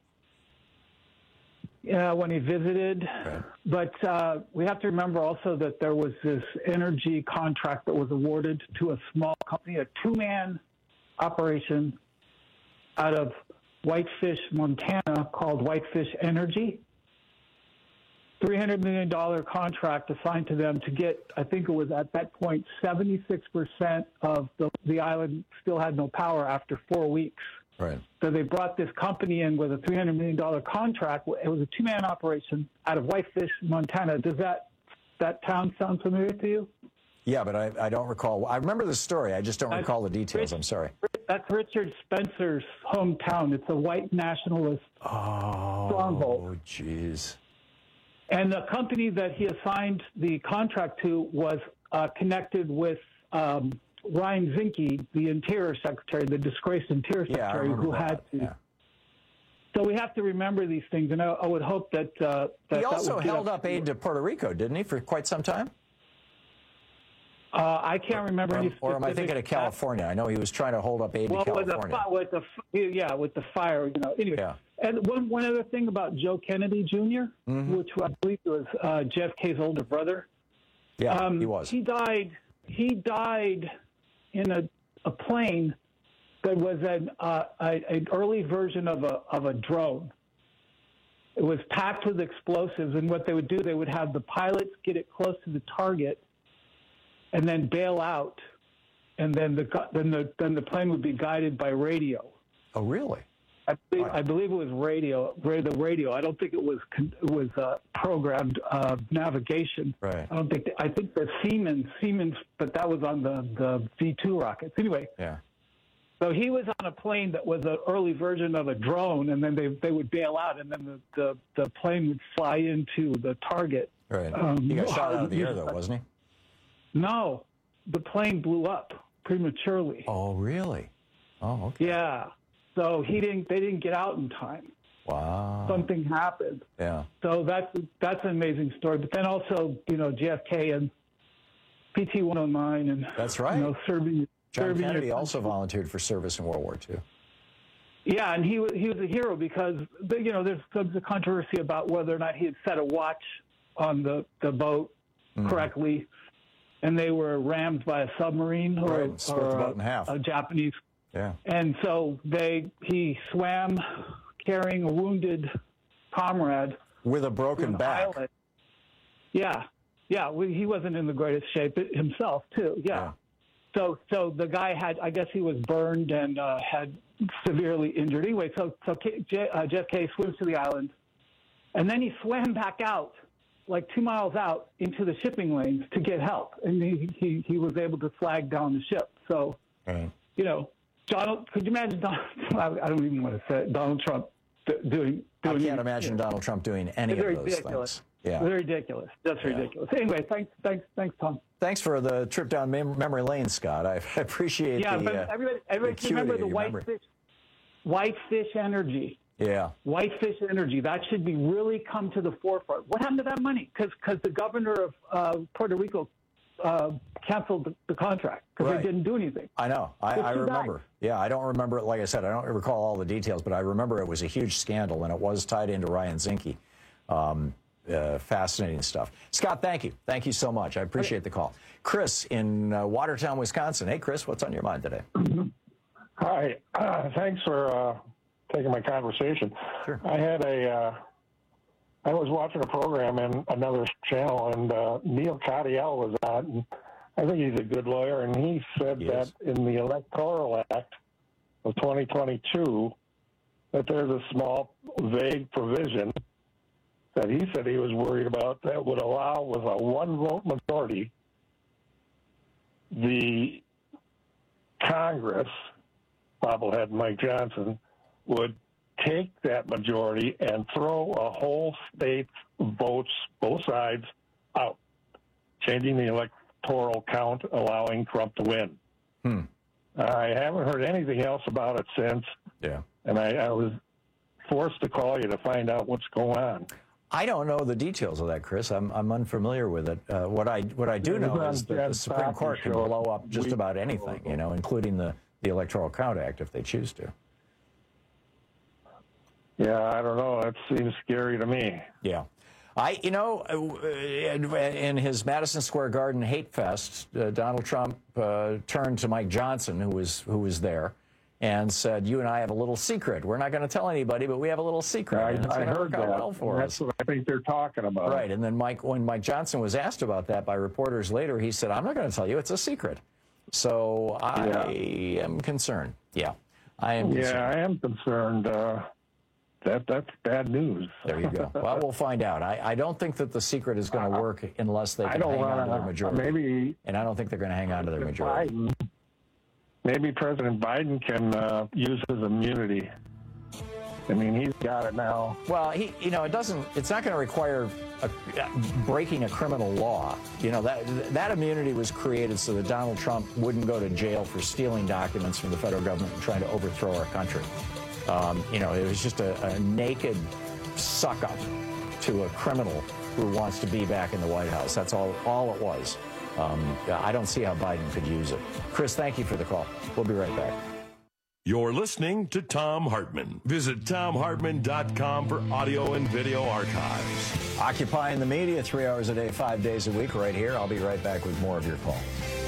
uh, when he visited. Right. But uh, we have to remember also that there was this energy contract that was awarded to a small company, a two-man operation out of Whitefish, Montana, called Whitefish Energy. three hundred million dollars contract assigned to them to get, I think it was at that point, seventy-six percent of the, the island still had no power after four weeks. Right. So they brought this company in with a three hundred million dollars contract. It was a two-man operation out of Whitefish, Montana. Does that that town sound familiar to you? Yeah, but I, I don't recall. I remember the story. I just don't That's recall the details. Rich, I'm sorry. That's Richard Spencer's hometown. It's a white nationalist oh, stronghold. Oh, jeez. And the company that he assigned the contract to was uh, connected with um, Ryan Zinke, the Interior Secretary, the disgraced Interior Yeah, Secretary, who that. had to. Yeah. So we have to remember these things, and I, I would hope that. Uh, that he that also would get held up aid to Puerto Rico, didn't he, for quite some time? Uh, I can't remember or, any or am I thinking of California? I know he was trying to hold up aid well, to California. With the, with the, yeah, with the fire, you know. Anyway, yeah. And one, one other thing about Joe Kennedy Junior, mm-hmm. which I believe was uh, J F K's older brother. Yeah, um, he was. He died. He died in a, a plane that was an uh, a, an early version of a of a drone. It was packed with explosives, and what they would do, they would have the pilots get it close to the target, and then bail out, and then the then the then the plane would be guided by radio. Oh, really? I believe, I believe it was radio, the radio. I don't think it was it was uh, programmed uh, navigation. Right. I don't think I think the Siemens Siemens, but that was on the the V two rockets. Anyway. Yeah. So he was on a plane that was an early version of a drone, and then they they would bail out, and then the the, the plane would fly into the target. Right. Um, he got shot out of the air, though, wasn't he? No, the plane blew up prematurely. Oh, really? Oh, okay. Yeah. So he didn't. They didn't get out in time. Wow. Something happened. Yeah. So that's that's an amazing story. But then also, you know, J F K and P T one oh nine and that's right. You know, serving. John serving Kennedy also volunteered for service in World War Two. Yeah, and he was he was a hero because you know there's some controversy about whether or not he had set a watch on the the boat mm-hmm. correctly, and they were rammed by a submarine or, right. Split or the boat a, in half. a Japanese. Yeah. And so they he swam carrying a wounded comrade with a broken back. Island. Yeah, yeah. We, he wasn't in the greatest shape himself, too. Yeah. yeah. So so the guy had, I guess he was burned and uh, had severely injured. Anyway, so so K, J, uh, J F K swims to the island, and then he swam back out, like two miles out into the shipping lanes to get help, and he he, he was able to flag down the ship. So right. you know. Donald, could you imagine Donald? I don't even want to say it, Donald Trump doing. doing I can't imagine you know, Donald Trump doing any of those ridiculous. things. Yeah, very ridiculous. That's yeah. ridiculous. Anyway, thanks, thanks, thanks, Tom. Thanks for the trip down mem- memory lane, Scott. I appreciate yeah, the. Yeah, uh, but everybody, everybody the remember the Whitefish, Whitefish Energy. Yeah. Whitefish Energy. That should be really come to the forefront. What happened to that money? Because because the governor of uh, Puerto Rico uh, canceled the, the contract because right. they didn't do anything. I know. I, I remember. Died. Yeah, I don't remember it. Like I said, I don't recall all the details, but I remember it was a huge scandal, and it was tied into Ryan Zinke. Um, uh, fascinating stuff. Scott, thank you. Thank you so much. I appreciate okay. the call. Chris in uh, Watertown, Wisconsin. Hey, Chris, what's on your mind today? Hi. Uh, thanks for uh, taking my conversation. Sure. I had a. Uh, I was watching a program in another channel, and uh, Neil Katyal was on. And I think he's a good lawyer, and he said he that is. in the Electoral Act of twenty twenty-two, that there's a small, vague provision that he said he was worried about that would allow, with a one-vote majority, the Congress, bobblehead Mike Johnson, would take that majority and throw a whole state's votes, both sides, out, changing the electoral count, allowing Trump to win. Hmm. I haven't heard anything else about it since. Yeah. And I, I was forced to call you to find out what's going on. I don't know the details of that, Chris. I'm I'm unfamiliar with it. Uh, what I what I do know is that the Supreme Court can blow up just about anything, you know, including the, the Electoral Count Act if they choose to. Yeah, I don't know. That seems scary to me. Yeah. I, you know, in his Madison Square Garden hate fest, uh, Donald Trump uh, turned to Mike Johnson, who was who was there, and said, "You and I have a little secret. We're not going to tell anybody, but we have a little secret." I, and it's I heard that. Well for That's us. what I think they're talking about. Right. And then Mike, when Mike Johnson was asked about that by reporters later, he said, "I'm not going to tell you. It's a secret." So I yeah. am concerned. Yeah, I am. Yeah, concerned. I am concerned. Uh, that that's bad news. There you go. Well, we'll find out. I, I don't think that the secret is going to work unless they I can don't hang wanna, on to their majority. Maybe, and I don't think they're going to hang on to their majority. Biden, maybe President Biden can uh, use his immunity. I mean, he's got it now. Well, he, you know, it doesn't. It's not going to require a, breaking a criminal law. You know, that that immunity was created so that Donald Trump wouldn't go to jail for stealing documents from the federal government and trying to overthrow our country. Um, you know, it was just a, a naked suck up to a criminal who wants to be back in the White House. That's all. All it was. Um, I don't see how Biden could use it. Chris, thank you for the call. We'll be right back. You're listening to Thom Hartmann. Visit Thom Hartmann dot com for audio and video archives. Occupying the media three hours a day, five days a week right here. I'll be right back with more of your calls.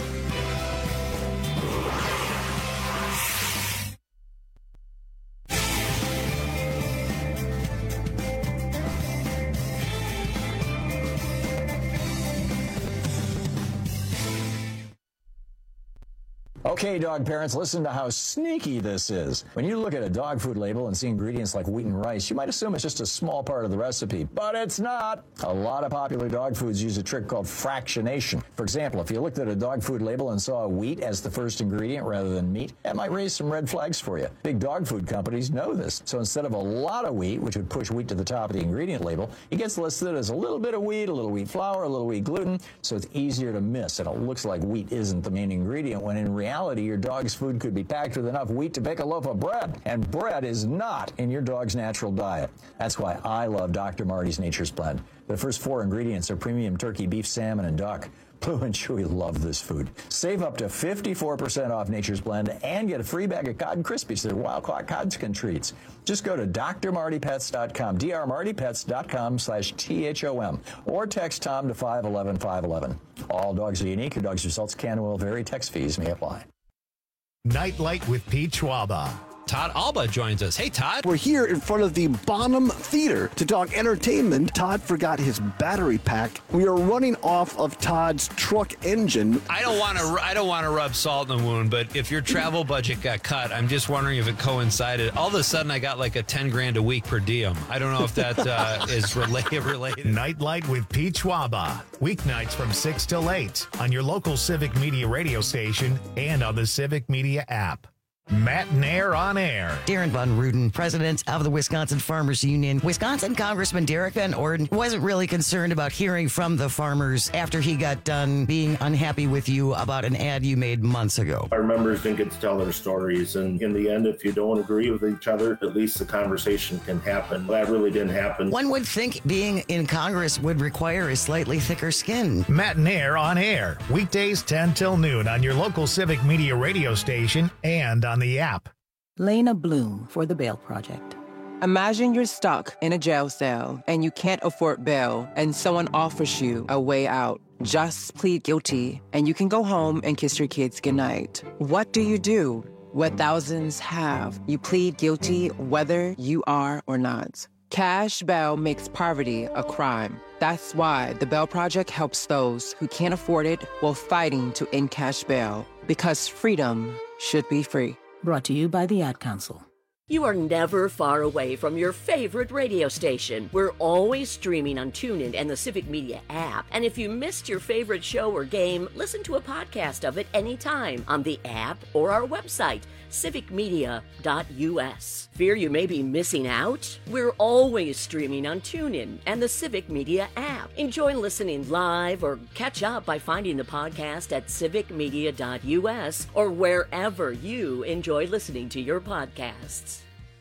Okay, dog parents, listen to how sneaky this is. When you look at a dog food label and see ingredients like wheat and rice, you might assume it's just a small part of the recipe, but it's not. A lot of popular dog foods use a trick called fractionation. For example, if you looked at a dog food label and saw wheat as the first ingredient rather than meat, that might raise some red flags for you. Big dog food companies know this. So instead of a lot of wheat, which would push wheat to the top of the ingredient label, it gets listed as a little bit of wheat, a little wheat flour, a little wheat gluten, so it's easier to miss, and it looks like wheat isn't the main ingredient, when in reality, your dog's food could be packed with enough wheat to bake a loaf of bread, and bread is not in your dog's natural diet. That's why I love Doctor Marty's Nature's Blend. The first four ingredients are premium turkey, beef, salmon, and duck. Blue and Chewy love this food. Save up to fifty-four percent off Nature's Blend and get a free bag of Cod Krispies. They're wild-caught Codskin treats. Just go to D R Marty Pets dot com, D R Marty Pets dot com slash T H O M, or text Tom to five one one five one one. All dogs are unique. Your dog's results can and will vary. Text fees may apply. Nightlight with Pete Schwaba. Todd Alba joins us. Hey, Todd. We're here in front of the Bonham Theater to talk entertainment. Todd forgot his battery pack. We are running off of Todd's truck engine. I don't want to. I don't want to rub salt in the wound, but if your travel budget got cut, I'm just wondering if it coincided. All of a sudden, I got like a ten grand a week per diem. I don't know if that uh, is related. related. Nightlight with Pete Schwaba. Weeknights from six till eight on your local Civic Media radio station and on the Civic Media app. Matt Nair on air. Darren Von Ruden, president of the Wisconsin Farmers Union. Wisconsin Congressman Derek Van Orden wasn't really concerned about hearing from the farmers after he got done being unhappy with you about an ad you made months ago. Our members didn't get to tell their stories, and in the end, if you don't agree with each other, at least the conversation can happen. That really didn't happen. One would think being in Congress would require a slightly thicker skin. Matt Nair on air. Weekdays ten till noon on your local Civic Media radio station and on the app. Lena Bloom for the Bail Project. Imagine you're stuck in a jail cell and you can't afford bail and someone offers you a way out. Just plead guilty and you can go home and kiss your kids goodnight. What do you do? What thousands have. You plead guilty whether you are or not. Cash bail makes poverty a crime. That's why the Bail Project helps those who can't afford it while fighting to end cash bail. Because freedom should be free. Brought to you by the Ad Council. You are never far away from your favorite radio station. We're always streaming on TuneIn and the Civic Media app. And if you missed your favorite show or game, listen to a podcast of it anytime on the app or our website, civic media dot U S. Fear you may be missing out? We're always streaming on TuneIn and the Civic Media app. Enjoy listening live or catch up by finding the podcast at civic media dot U S or wherever you enjoy listening to your podcasts.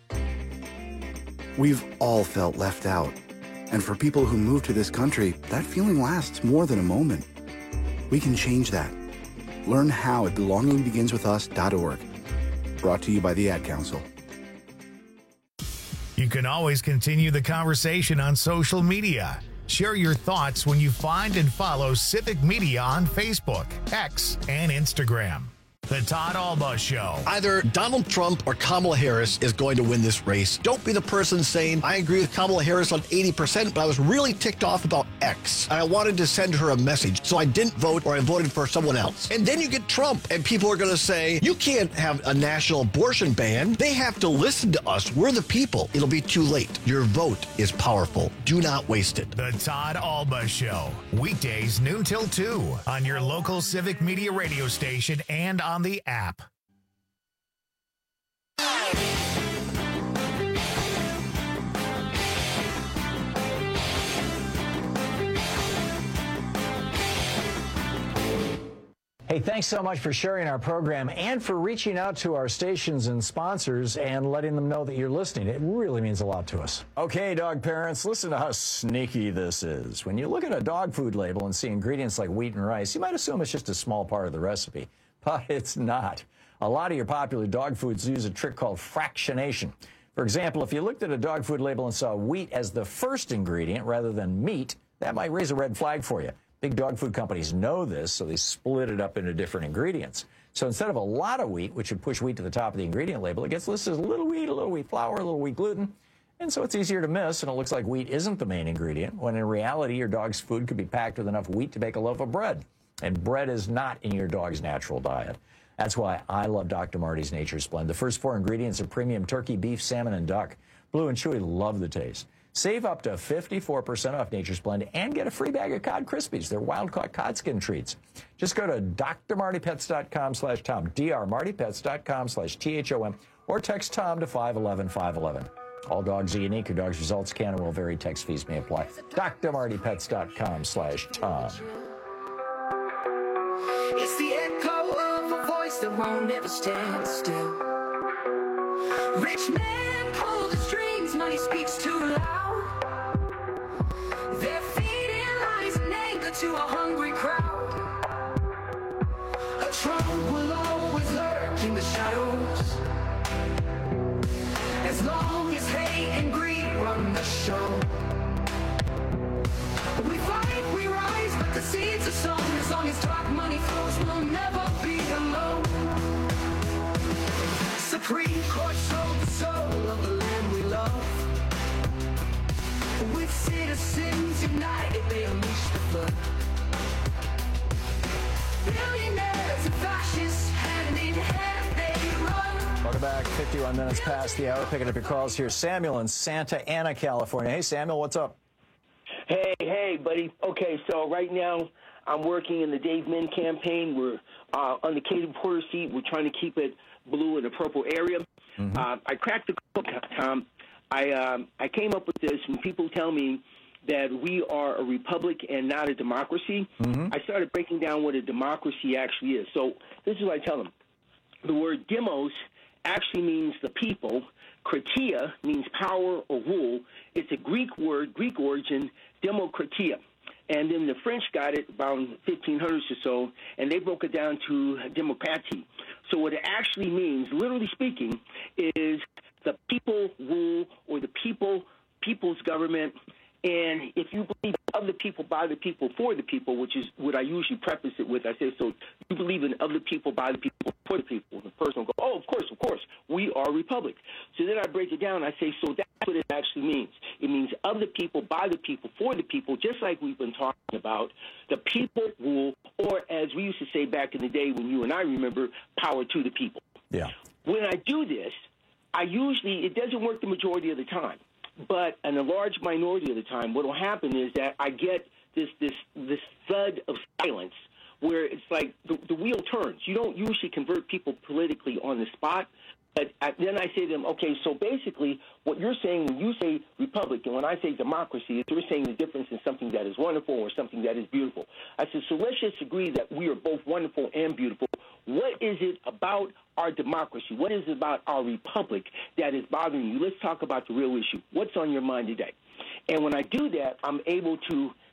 We've all felt left out. And for people who move to this country, that feeling lasts more than a moment. We can change that. Learn how at belonging begins with us dot org. Brought to you by the Ad Council. You can always continue the conversation on social media. Share your thoughts when you find and follow Civic Media on Facebook, X, and Instagram. The Todd Alba Show. Either Donald Trump or Kamala Harris is going to win this race. Don't be the person saying, I agree with Kamala Harris on eighty percent, but I was really ticked off about X. And I wanted to send her a message, so I didn't vote or I voted for someone else. And then you get Trump, and people are going to say, you can't have a national abortion ban. They have to listen to us. We're the people. It'll be too late. Your vote is powerful. Do not waste it. The Todd Alba Show. Weekdays noon till two on your local Civic Media radio station and on the app. Hey, thanks so much for sharing our program and for reaching out to our stations and sponsors and letting them know that you're listening. It really means a lot to us. Okay, dog parents, listen to how sneaky this is. When you look at a dog food label and see ingredients like wheat and rice, you might assume it's just a small part of the recipe, but it's not. A lot of your popular dog foods use a trick called fractionation. For example, if you looked at a dog food label and saw wheat as the first ingredient rather than meat, that might raise a red flag for you. Big dog food companies know this, so they split it up into different ingredients. So instead of a lot of wheat, which would push wheat to the top of the ingredient label, it gets listed as a little wheat, a little wheat flour, a little wheat gluten. And so it's easier to miss, and it looks like wheat isn't the main ingredient, when in reality, your dog's food could be packed with enough wheat to bake a loaf of bread. And bread is not in your dog's natural diet. That's why I love Doctor Marty's Nature's Blend. The first four ingredients are premium turkey, beef, salmon, and duck. Blue and Chewy love the taste. Save up to fifty-four percent off Nature's Blend and get a free bag of Cod Krispies. They're wild-caught cod skin treats. Just go to d r marty pets dot com slash Tom, d r marty pets dot com slash T H O M, or text Tom to five one one five one one. All dogs are unique. Your dog's results can and will vary. Text fees may apply. d r marty pets dot com slash Tom. It's the echo of a voice that won't ever stand still. Rich man pulls the strings, money speaks too loud. They're feeding lies and anger to a hungry crowd. A trump will always lurk in the shadows, as long as hate and greed run the show. We fight, we rise, but the seeds are sown. As long as dark money flows, we'll never be alone. Supreme Court sold the soul of the land we love. With citizens united, they unleash the flood. Billionaires and fascists, hand in hand, they run. Welcome back. fifty-one minutes past the hour. Picking up your calls here. Samuel in Santa Ana, California. Hey, Samuel, what's up? Hey, hey, buddy. Okay, so right now I'm working in the Dave Min campaign. We're uh, on the Katie Porter seat. We're trying to keep it blue in the purple area. Mm-hmm. uh, I cracked the code, Tom. I, um, I came up with this when people tell me that we are a republic and not a democracy. Mm-hmm. I started breaking down what a democracy actually is. So this is what I tell them. The word demos actually means the people. Kratia means power or rule. It's a Greek word, Greek origin, demokratia. And then the French got it about fifteen hundreds or so, and they broke it down to democratie. So what it actually means, literally speaking, is the people rule or the people, people's government. And if you believe of the people, by the people, for the people, which is what I usually preface it with, I say, so you believe in of the people, by the people, for the people. The person will go, oh, of course, of course, we are a republic. So then I break it down. I say, so that's what it actually means. It means of the people, by the people, for the people, just like we've been talking about. The people rule, or as we used to say back in the day when you and I remember, power to the people. Yeah. When I do this, I usually, it doesn't work the majority of the time. But in a large minority of the time, what will happen is that I get this this this thud of silence where it's like the, the wheel turns. You don't usually convert people politically on the spot. But I, then I say to them, okay, so basically what you're saying when you say republic and when I say democracy is you're saying the difference in something that is wonderful or something that is beautiful. I said, so let's just agree that we are both wonderful and beautiful. What is it about our democracy? What is it about our republic that is bothering you? Let's talk about the real issue. What's on your mind today? And when I do that, I'm able to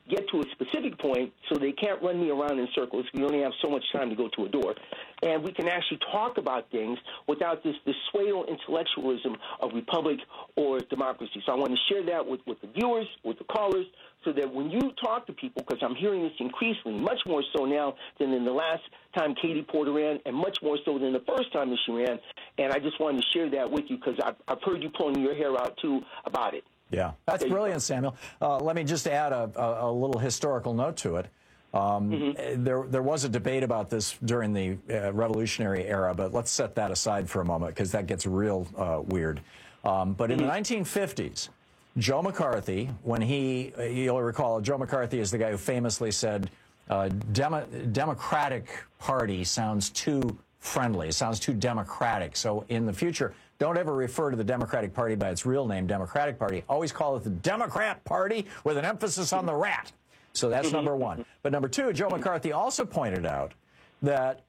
get to a specific point so they can't run me around in circles. We only have so much time to go to a door. And we can actually talk about things without this, this swale intellectualism of republic or democracy. So I want to share that with, with the viewers, with the callers, so that when you talk to people, because I'm hearing this increasingly, much more so now than in the last time Katie Porter ran, and much more so than the first time that she ran. And I just wanted to share that with you because I've, I've heard you pulling your hair out, too, about it. Yeah, that's brilliant, Samuel. Uh, let me just add a, a, a little historical note to it. Um, mm-hmm. There, there was a debate about this during the uh, Revolutionary era, but let's set that aside for a moment because that gets real uh, weird. Um, but in mm-hmm. the nineteen fifties, Joe McCarthy, when he, you'll recall, Joe McCarthy is the guy who famously said, uh, Demo Democratic Party sounds too friendly, it sounds too democratic. So in the future, don't ever refer to the Democratic Party by its real name, Democratic Party. Always call it the Democrat Party with an emphasis on the rat. So that's number one. But number two, Joe McCarthy also pointed out that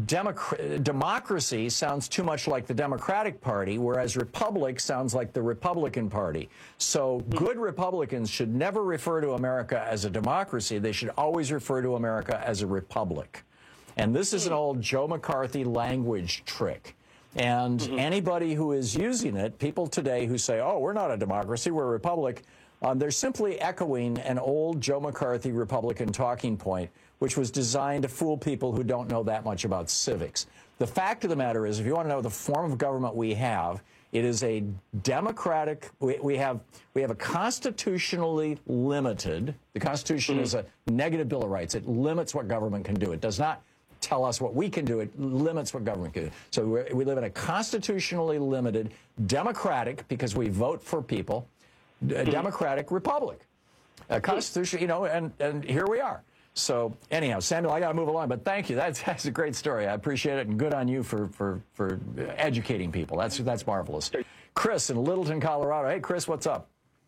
Democ democracy sounds too much like the Democratic Party, whereas republic sounds like the Republican Party. So good Republicans should never refer to America as a democracy. They should always refer to America as a republic. And this is an old Joe McCarthy language trick. And mm-hmm. anybody who is using it, people today who say, oh, we're not a democracy, we're a republic, um, they're simply echoing an old Joe McCarthy Republican talking point, which was designed to fool people who don't know that much about civics. The fact of the matter is, if you want to know the form of government we have, it is a democratic, we, we have we have a constitutionally limited, the Constitution mm-hmm. is a negative Bill of Rights. It limits what government can do. It does not tell us what we can do. It limits what government can do. So we're, we live in a constitutionally limited, democratic, because we vote for people, a democratic republic. A constitution, you know, and, and here we are. So anyhow, Samuel, I got to move along, but thank you. That's, that's a great story. I appreciate it, and good on you for, for, for educating people. That's, that's marvelous. Chris in Littleton, Colorado. Hey, Chris, what's up?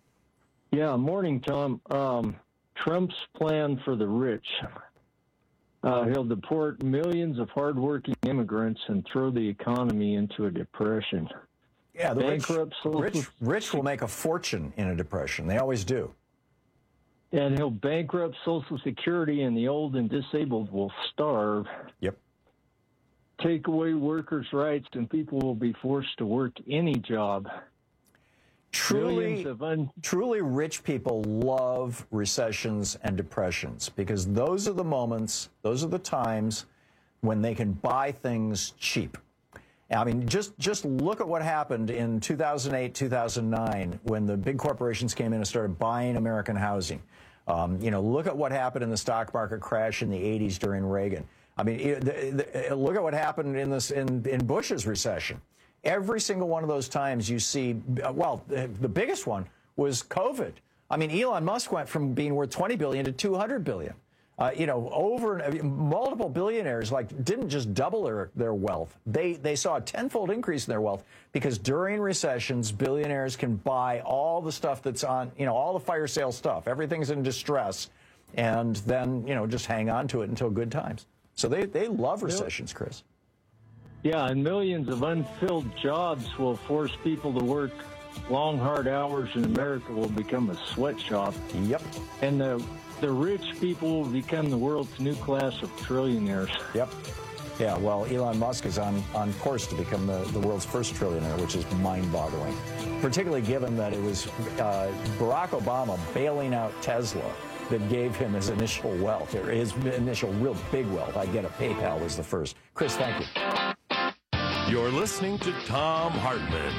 Yeah, morning, Tom. Um, Trump's plan for the rich. Uh, he'll deport millions of hardworking immigrants and throw the economy into a depression. Yeah, the Bankrupt rich, rich, rich will make a fortune in a depression. They always do. And he'll bankrupt Social Security, and the old and disabled will starve. Yep. Take away workers' rights, and people will be forced to work any job. Truly, truly rich people love recessions and depressions because those are the moments, those are the times when they can buy things cheap. I mean, just, just look at what happened in two thousand eight, two thousand nine when the big corporations came in and started buying American housing. Um, you know, look at what happened in the stock market crash in the eighties during Reagan. I mean, the, the, look at what happened in, this, in, in Bush's recession. Every single one of those times you see, well, the biggest one was COVID. I mean, Elon Musk went from being worth twenty billion dollars to two hundred billion dollars. Uh, you know, over multiple billionaires like didn't just double their, their wealth. They, they saw a tenfold increase in their wealth because during recessions, billionaires can buy all the stuff that's on, you know, all the fire sale stuff. Everything's in distress. And then, you know, just hang on to it until good times. So they, they love recessions, Chris. Yeah, and millions of unfilled jobs will force people to work long, hard hours, and America will become a sweatshop. Yep. And the, the rich people will become the world's new class of trillionaires. Yep. Yeah, well, Elon Musk is on, on course to become the, the world's first trillionaire, which is mind-boggling, particularly given that it was uh, Barack Obama bailing out Tesla that gave him his initial wealth, or his initial real big wealth. I get it. PayPal was the first. Chris, thank you. You're listening to Thom Hartmann.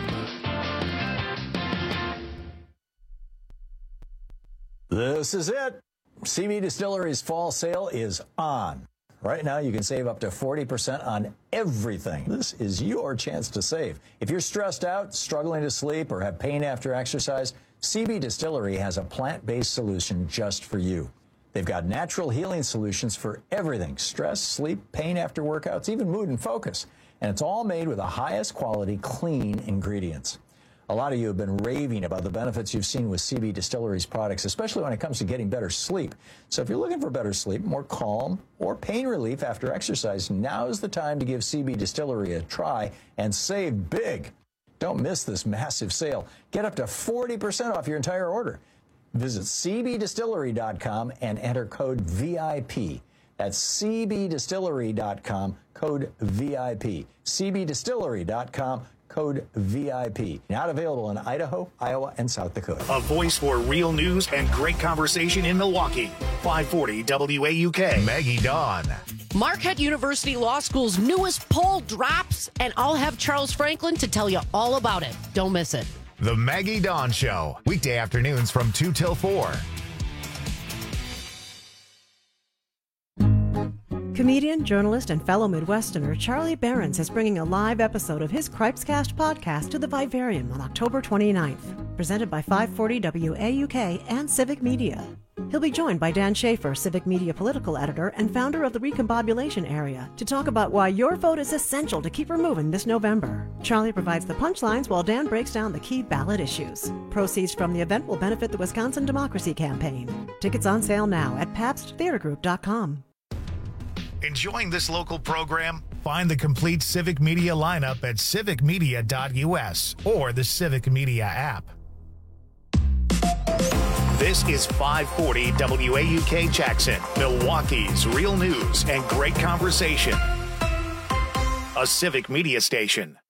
This is it. C B Distillery's fall sale is on. Right now, you can save up to forty percent on everything. This is your chance to save. If you're stressed out, struggling to sleep, or have pain after exercise, C B Distillery has a plant-based solution just for you. They've got natural healing solutions for everything: stress, sleep, pain after workouts, even mood and focus. And it's all made with the highest quality, clean ingredients. A lot of you have been raving about the benefits you've seen with C B Distillery's products, especially when it comes to getting better sleep. So if you're looking for better sleep, more calm, or pain relief after exercise, now's the time to give C B Distillery a try and save big. Don't miss this massive sale. Get up to forty percent off your entire order. Visit c b distillery dot com and enter code V I P. That's c b distillery dot com, code V I P. c b distillery dot com, code V I P. Not available in Idaho, Iowa, and South Dakota. A voice for real news and great conversation in Milwaukee. five forty W A U K. Maggie Dawn. Marquette University Law School's newest poll drops, and I'll have Charles Franklin to tell you all about it. Don't miss it. The Maggie Dawn Show. Weekday afternoons from two till four. Comedian, journalist, and fellow Midwesterner Charlie Berens is bringing a live episode of his Cripescast podcast to the Vivarium on October twenty-ninth, presented by five forty W A U K and Civic Media. He'll be joined by Dan Schaefer, Civic Media political editor and founder of the Recombobulation Area, to talk about why your vote is essential to keep her moving this November. Charlie provides the punchlines while Dan breaks down the key ballot issues. Proceeds from the event will benefit the Wisconsin Democracy Campaign. Tickets on sale now at pabst theater group dot com. Enjoying this local program? Find the complete Civic Media lineup at civic media dot U S or the Civic Media app. This is five forty W A U K Jackson, Milwaukee's real news and great conversation. A Civic Media station.